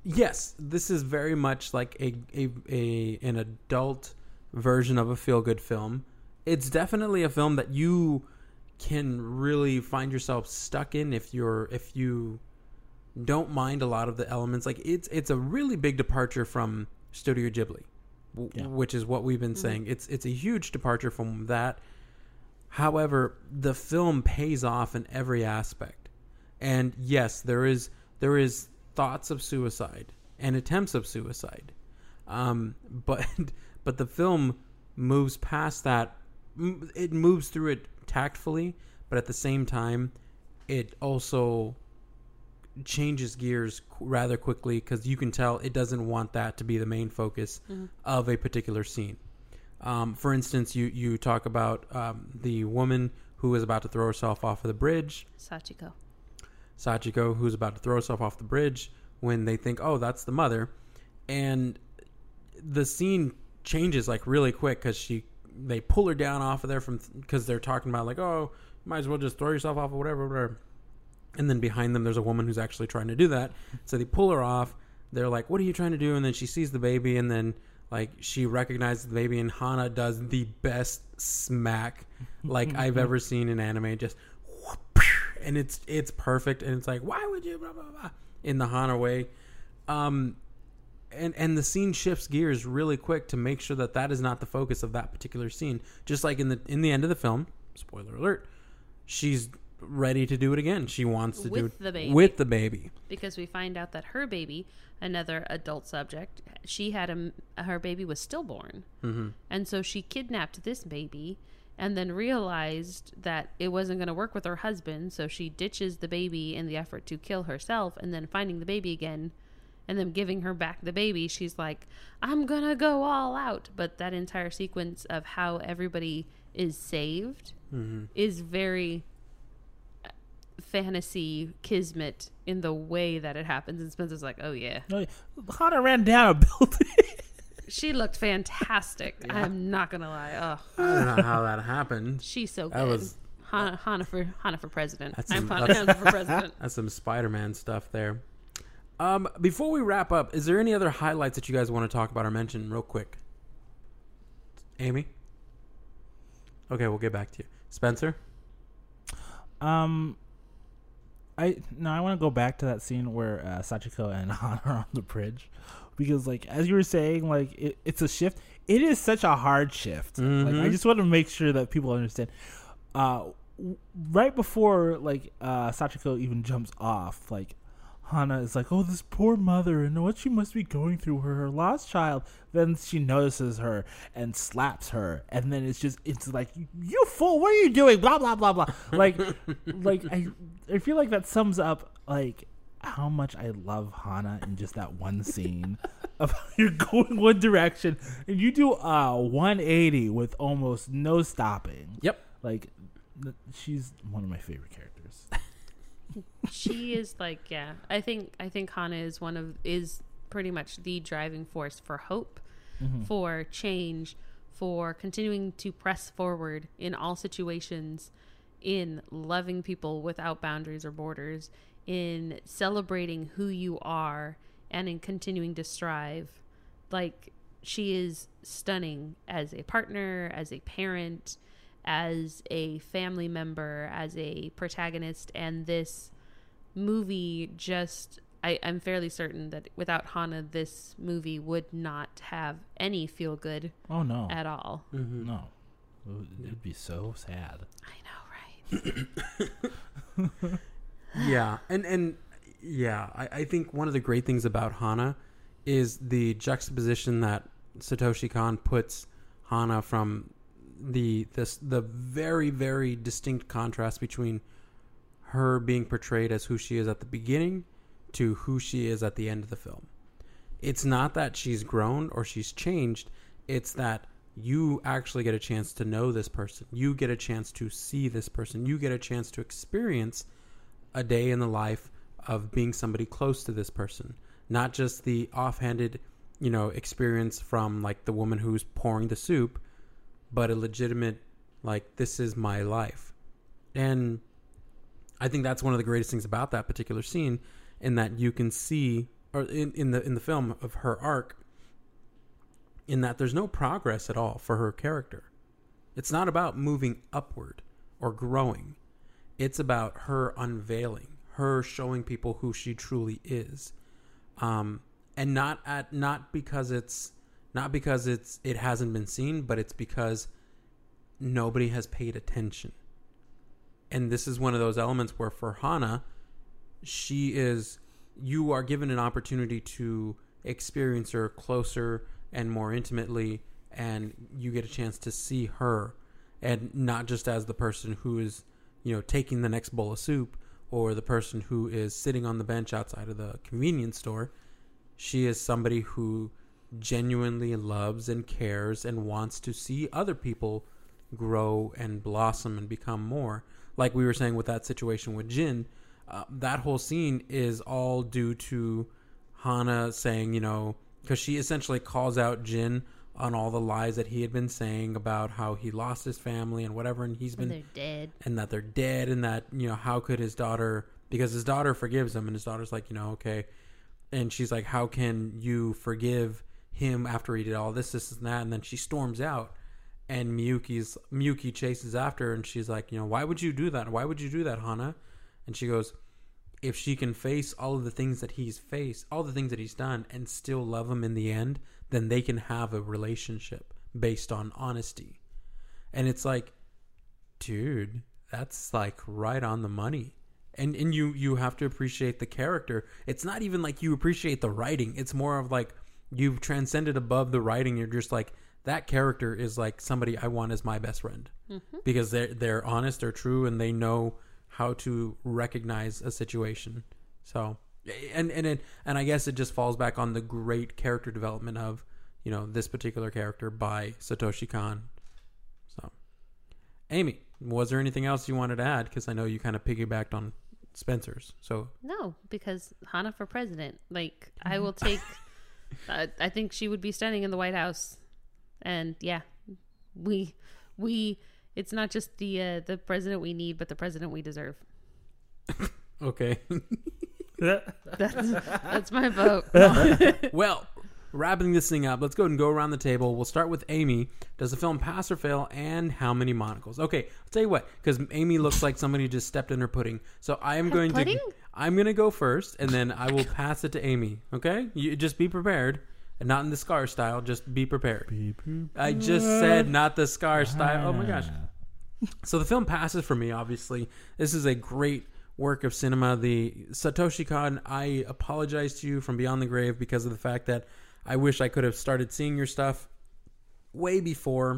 Yes, this is very much like an adult version of a feel-good film. It's definitely a film that you can really find yourself stuck in if you don't mind a lot of the elements. Like it's a really big departure from Studio Ghibli, which is what we've been saying. It's a huge departure from that. However, the film pays off in every aspect. And yes, there is thoughts of suicide and attempts of suicide, but the film moves past that. It moves through it tactfully, but at the same time, it also changes gears rather quickly because you can tell it doesn't want that to be the main focus of a particular scene. For instance, you talk about the woman who is about to throw herself off of the bridge. Sachiko, who's about to throw herself off the bridge when they think, oh, that's the mother. And the scene changes like really quick because they pull her down off of there because they're talking about like, oh, you might as well just throw yourself off or whatever. And then behind them, there's a woman who's actually trying to do that. So they pull her off. They're like, what are you trying to do? And then she sees the baby, and then like she recognizes the baby, and Hana does the best smack like I've ever seen in anime. Just and it's perfect, and it's like, why would you blah blah blah in the Hana way, and the scene shifts gears really quick to make sure that is not the focus of that particular scene. Just like in the end of the film, spoiler alert, she's ready to do it again. She wants to do it with the baby because we find out that her baby, another adult subject, she had her baby was stillborn, and so she kidnapped this baby. And then realized that it wasn't going to work with her husband, so she ditches the baby in the effort to kill herself. And then finding the baby again, and then giving her back the baby, she's like, "I'm gonna go all out." But that entire sequence of how everybody is saved is very fantasy kismet in the way that it happens. And Spencer's like, "Oh yeah, Hana ran down a building." She looked fantastic. Yeah. I'm not gonna lie. Oh, I don't know how that happened. She's so good. That was Hana for president. I'm Hana for president. That's some Spider-Man stuff there. Before we wrap up, is there any other highlights that you guys want to talk about or mention real quick? Amy? Okay, we'll get back to you. Spencer? I want to go back to that scene where Sachiko and Hana are on the bridge. Because, like, as you were saying, like, it's a shift. It is such a hard shift. Like, I just want to make sure that people understand. Right before, like, Sachiko even jumps off, like, Hana is like, oh, this poor mother, and what she must be going through, her lost child. Then she notices her and slaps her. And then it's like, you fool, what are you doing? Blah, blah, blah, blah. Like, I feel like that sums up, like, how much I love Hana in just that one scene of how you're going one direction and you do a 180 with almost no stopping. Yep. Like, she's one of my favorite characters. She is like, yeah. I think Hana is pretty much the driving force for hope, for change, for continuing to press forward in all situations, in loving people without boundaries or borders, in celebrating who you are, and in continuing to strive. Like, she is stunning as a partner, as a parent, as a family member, as a protagonist. And this movie just, I'm fairly certain that without Hana, this movie would not have any feel good at all. No. It'd be so sad. I know, right? Yeah, and yeah, I think one of the great things about Hana is the juxtaposition that Satoshi Kon puts Hana from the very, very distinct contrast between her being portrayed as who she is at the beginning to who she is at the end of the film. It's not that she's grown or she's changed, it's that you actually get a chance to know this person. You get a chance to see this person. You get a chance to experience a day in the life of being somebody close to this person, not just the offhanded, experience from like the woman who's pouring the soup, but a legitimate, like, this is my life. And I think that's one of the greatest things about that particular scene, in that you can see, or in the film of her arc, in that there's no progress at all for her character. It's not about moving upward or growing. It's about her unveiling, her showing people who she truly is, and not because it hasn't been seen, but it's because nobody has paid attention. And this is one of those elements where for Hana, you are given an opportunity to experience her closer and more intimately, and you get a chance to see her, and not just as the person who is, taking the next bowl of soup, or the person who is sitting on the bench outside of the convenience store. She is somebody who genuinely loves and cares and wants to see other people grow and blossom and become more. Like we were saying with that situation with Jin, that whole scene is all due to Hana saying, because she essentially calls out Jin on all the lies that he had been saying about how he lost his family and whatever, and they're dead, and that they're dead, and that how could his daughter, because his daughter forgives him, and his daughter's like, okay, and she's like, how can you forgive him after he did all this and that, and then she storms out, and Miyuki chases after her, and she's like, why would you do that? Why would you do that, Hana? And she goes, if she can face all of the things that he's faced, all the things that he's done, and still love him in the end, then they can have a relationship based on honesty. And it's like, dude, that's like right on the money. And you have to appreciate the character. It's not even like you appreciate the writing. It's more of like you've transcended above the writing. You're just like, that character is like somebody I want as my best friend. Mm-hmm. Because they're honest, they're true, and they know how to recognize a situation. So, and I guess it just falls back on the great character development of, this particular character by Satoshi Kon. So, Amy, was there anything else you wanted to add? Because I know you kind of piggybacked on Spencer's. So no, because Hana for president. Like, I will take. I think she would be stunning in the White House. And yeah, we. It's not just the president we need, but the president we deserve. Okay. That's my vote. Well, wrapping this thing up, let's go and go around the table. We'll start with Amy. Does the film pass or fail, and how many monocles? Okay, I'll tell you what, because Amy looks like somebody just stepped in her pudding. So I'm going to go first, and then I will pass it to Amy. Okay, you just be prepared. And not in the Scar style, just be prepared. I just said not the Scar style. Oh my gosh. So the film passes for me, obviously. This is a great work of cinema. The Satoshi Kon, I apologize to you from beyond the grave because of the fact that I wish I could have started seeing your stuff way before,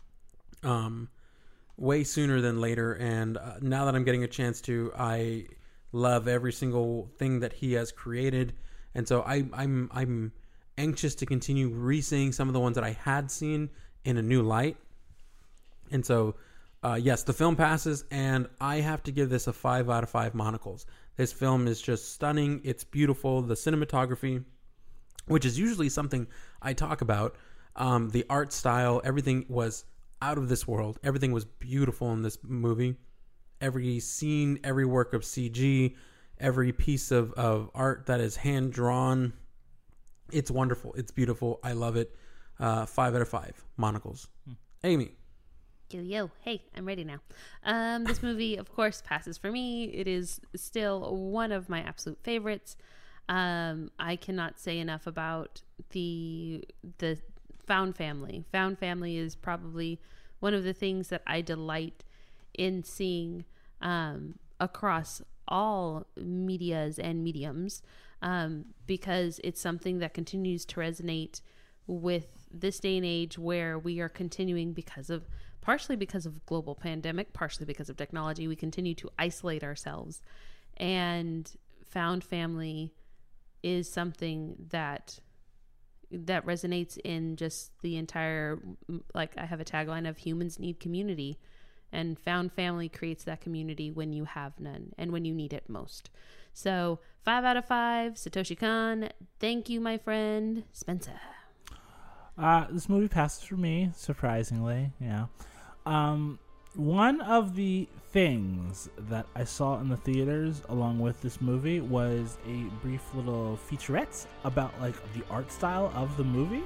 way sooner than later. And now that I'm getting a chance to, I love every single thing that he has created. And so I'm anxious to continue re-seeing some of the ones that I had seen in a new light. And so, yes, the film passes, and I have to give this a 5 out of 5 monocles. This film is just stunning. It's beautiful. The cinematography, which is usually something I talk about, the art style, everything was out of this world. Everything was beautiful in this movie. Every scene, every work of CG, every piece of art that is hand-drawn, it's wonderful. It's beautiful. I love it. 5 out of 5 monocles. Amy. Yo. Hey, I'm ready now. This movie, of course, passes for me. It is still one of my absolute favorites. I cannot say enough about the found family. Found family is probably one of the things that I delight in seeing across all medias and mediums. Because it's something that continues to resonate with this day and age where we are continuing partially because of global pandemic, partially because of technology, we continue to isolate ourselves. And found family is something that resonates in just the entire, like I have a tagline of humans need community, and found family creates that community when you have none and when you need it most. So 5 out of 5, Satoshi Kon. Thank you, my friend Spencer. This movie passes for me, surprisingly. Yeah, One of the things that I saw in the theaters along with this movie was a brief little featurette about like the art style of the movie.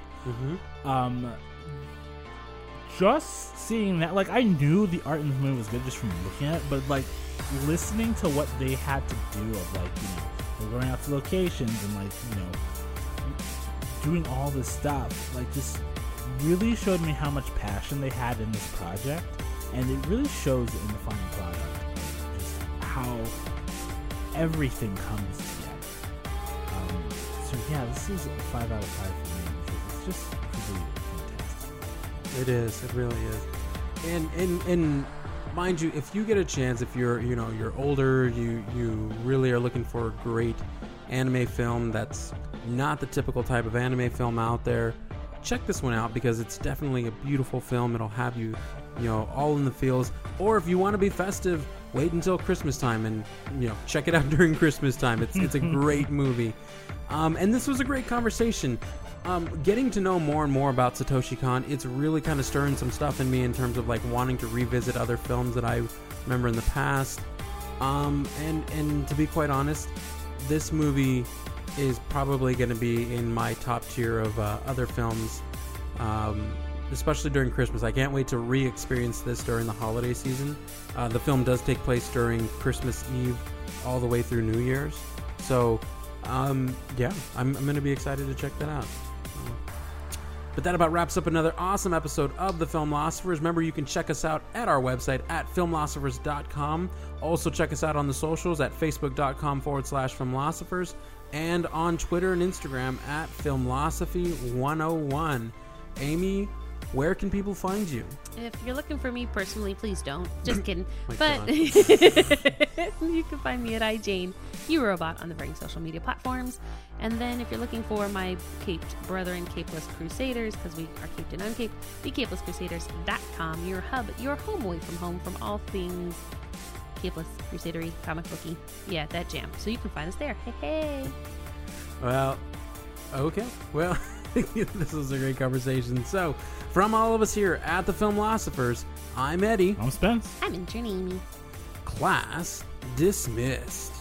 Just seeing that, like, I knew the art in the movie was good just from looking at it, but like listening to what they had to do of like, you know, they're going out to locations and like, you know, doing all this stuff, like just really showed me how much passion they had in this project. And it really shows in the final product, just how everything comes together. So yeah, this is a 5 out of 5 for me because it's just really fantastic. It is. It really is. And mind you, if you get a chance, if you're older, you really are looking for a great anime film that's not the typical type of anime film out there, check this one out because it's definitely a beautiful film. It'll have you all in the feels. Or if you want to be festive, wait until Christmas time and, check it out during Christmas time. It's a great movie. And this was a great conversation. Getting to know more and more about Satoshi Kon, it's really kind of stirring some stuff in me in terms of like wanting to revisit other films that I remember in the past. And to be quite honest, this movie is probably going to be in my top tier of other films, especially during Christmas. I can't wait to re-experience this during the holiday season. The film does take place during Christmas Eve all the way through New Year's. So, yeah, I'm going to be excited to check that out. But that about wraps up another awesome episode of The Filmlosophers. Remember, you can check us out at our website at filmlosophers.com. Also, check us out on the socials at facebook.com/filmlosophers and on Twitter and Instagram at Filmlosophy101. Amy, where can people find you? If you're looking for me personally, please don't. Just kidding. But you can find me at iJaneURobot on the varying social media platforms. And then if you're looking for my caped brethren, Capeless Crusaders, because we are caped and uncaped, thecapelesscrusaders.com, your hub, your home away from home from all things Capeless, Crusadery, comic booky. Yeah, that jam. So you can find us there. Hey. Well, okay. Well, this was a great conversation. So, from all of us here at the Filmlosophers, I'm Eddie. I'm Spence. I'm Intern Amy. Class dismissed.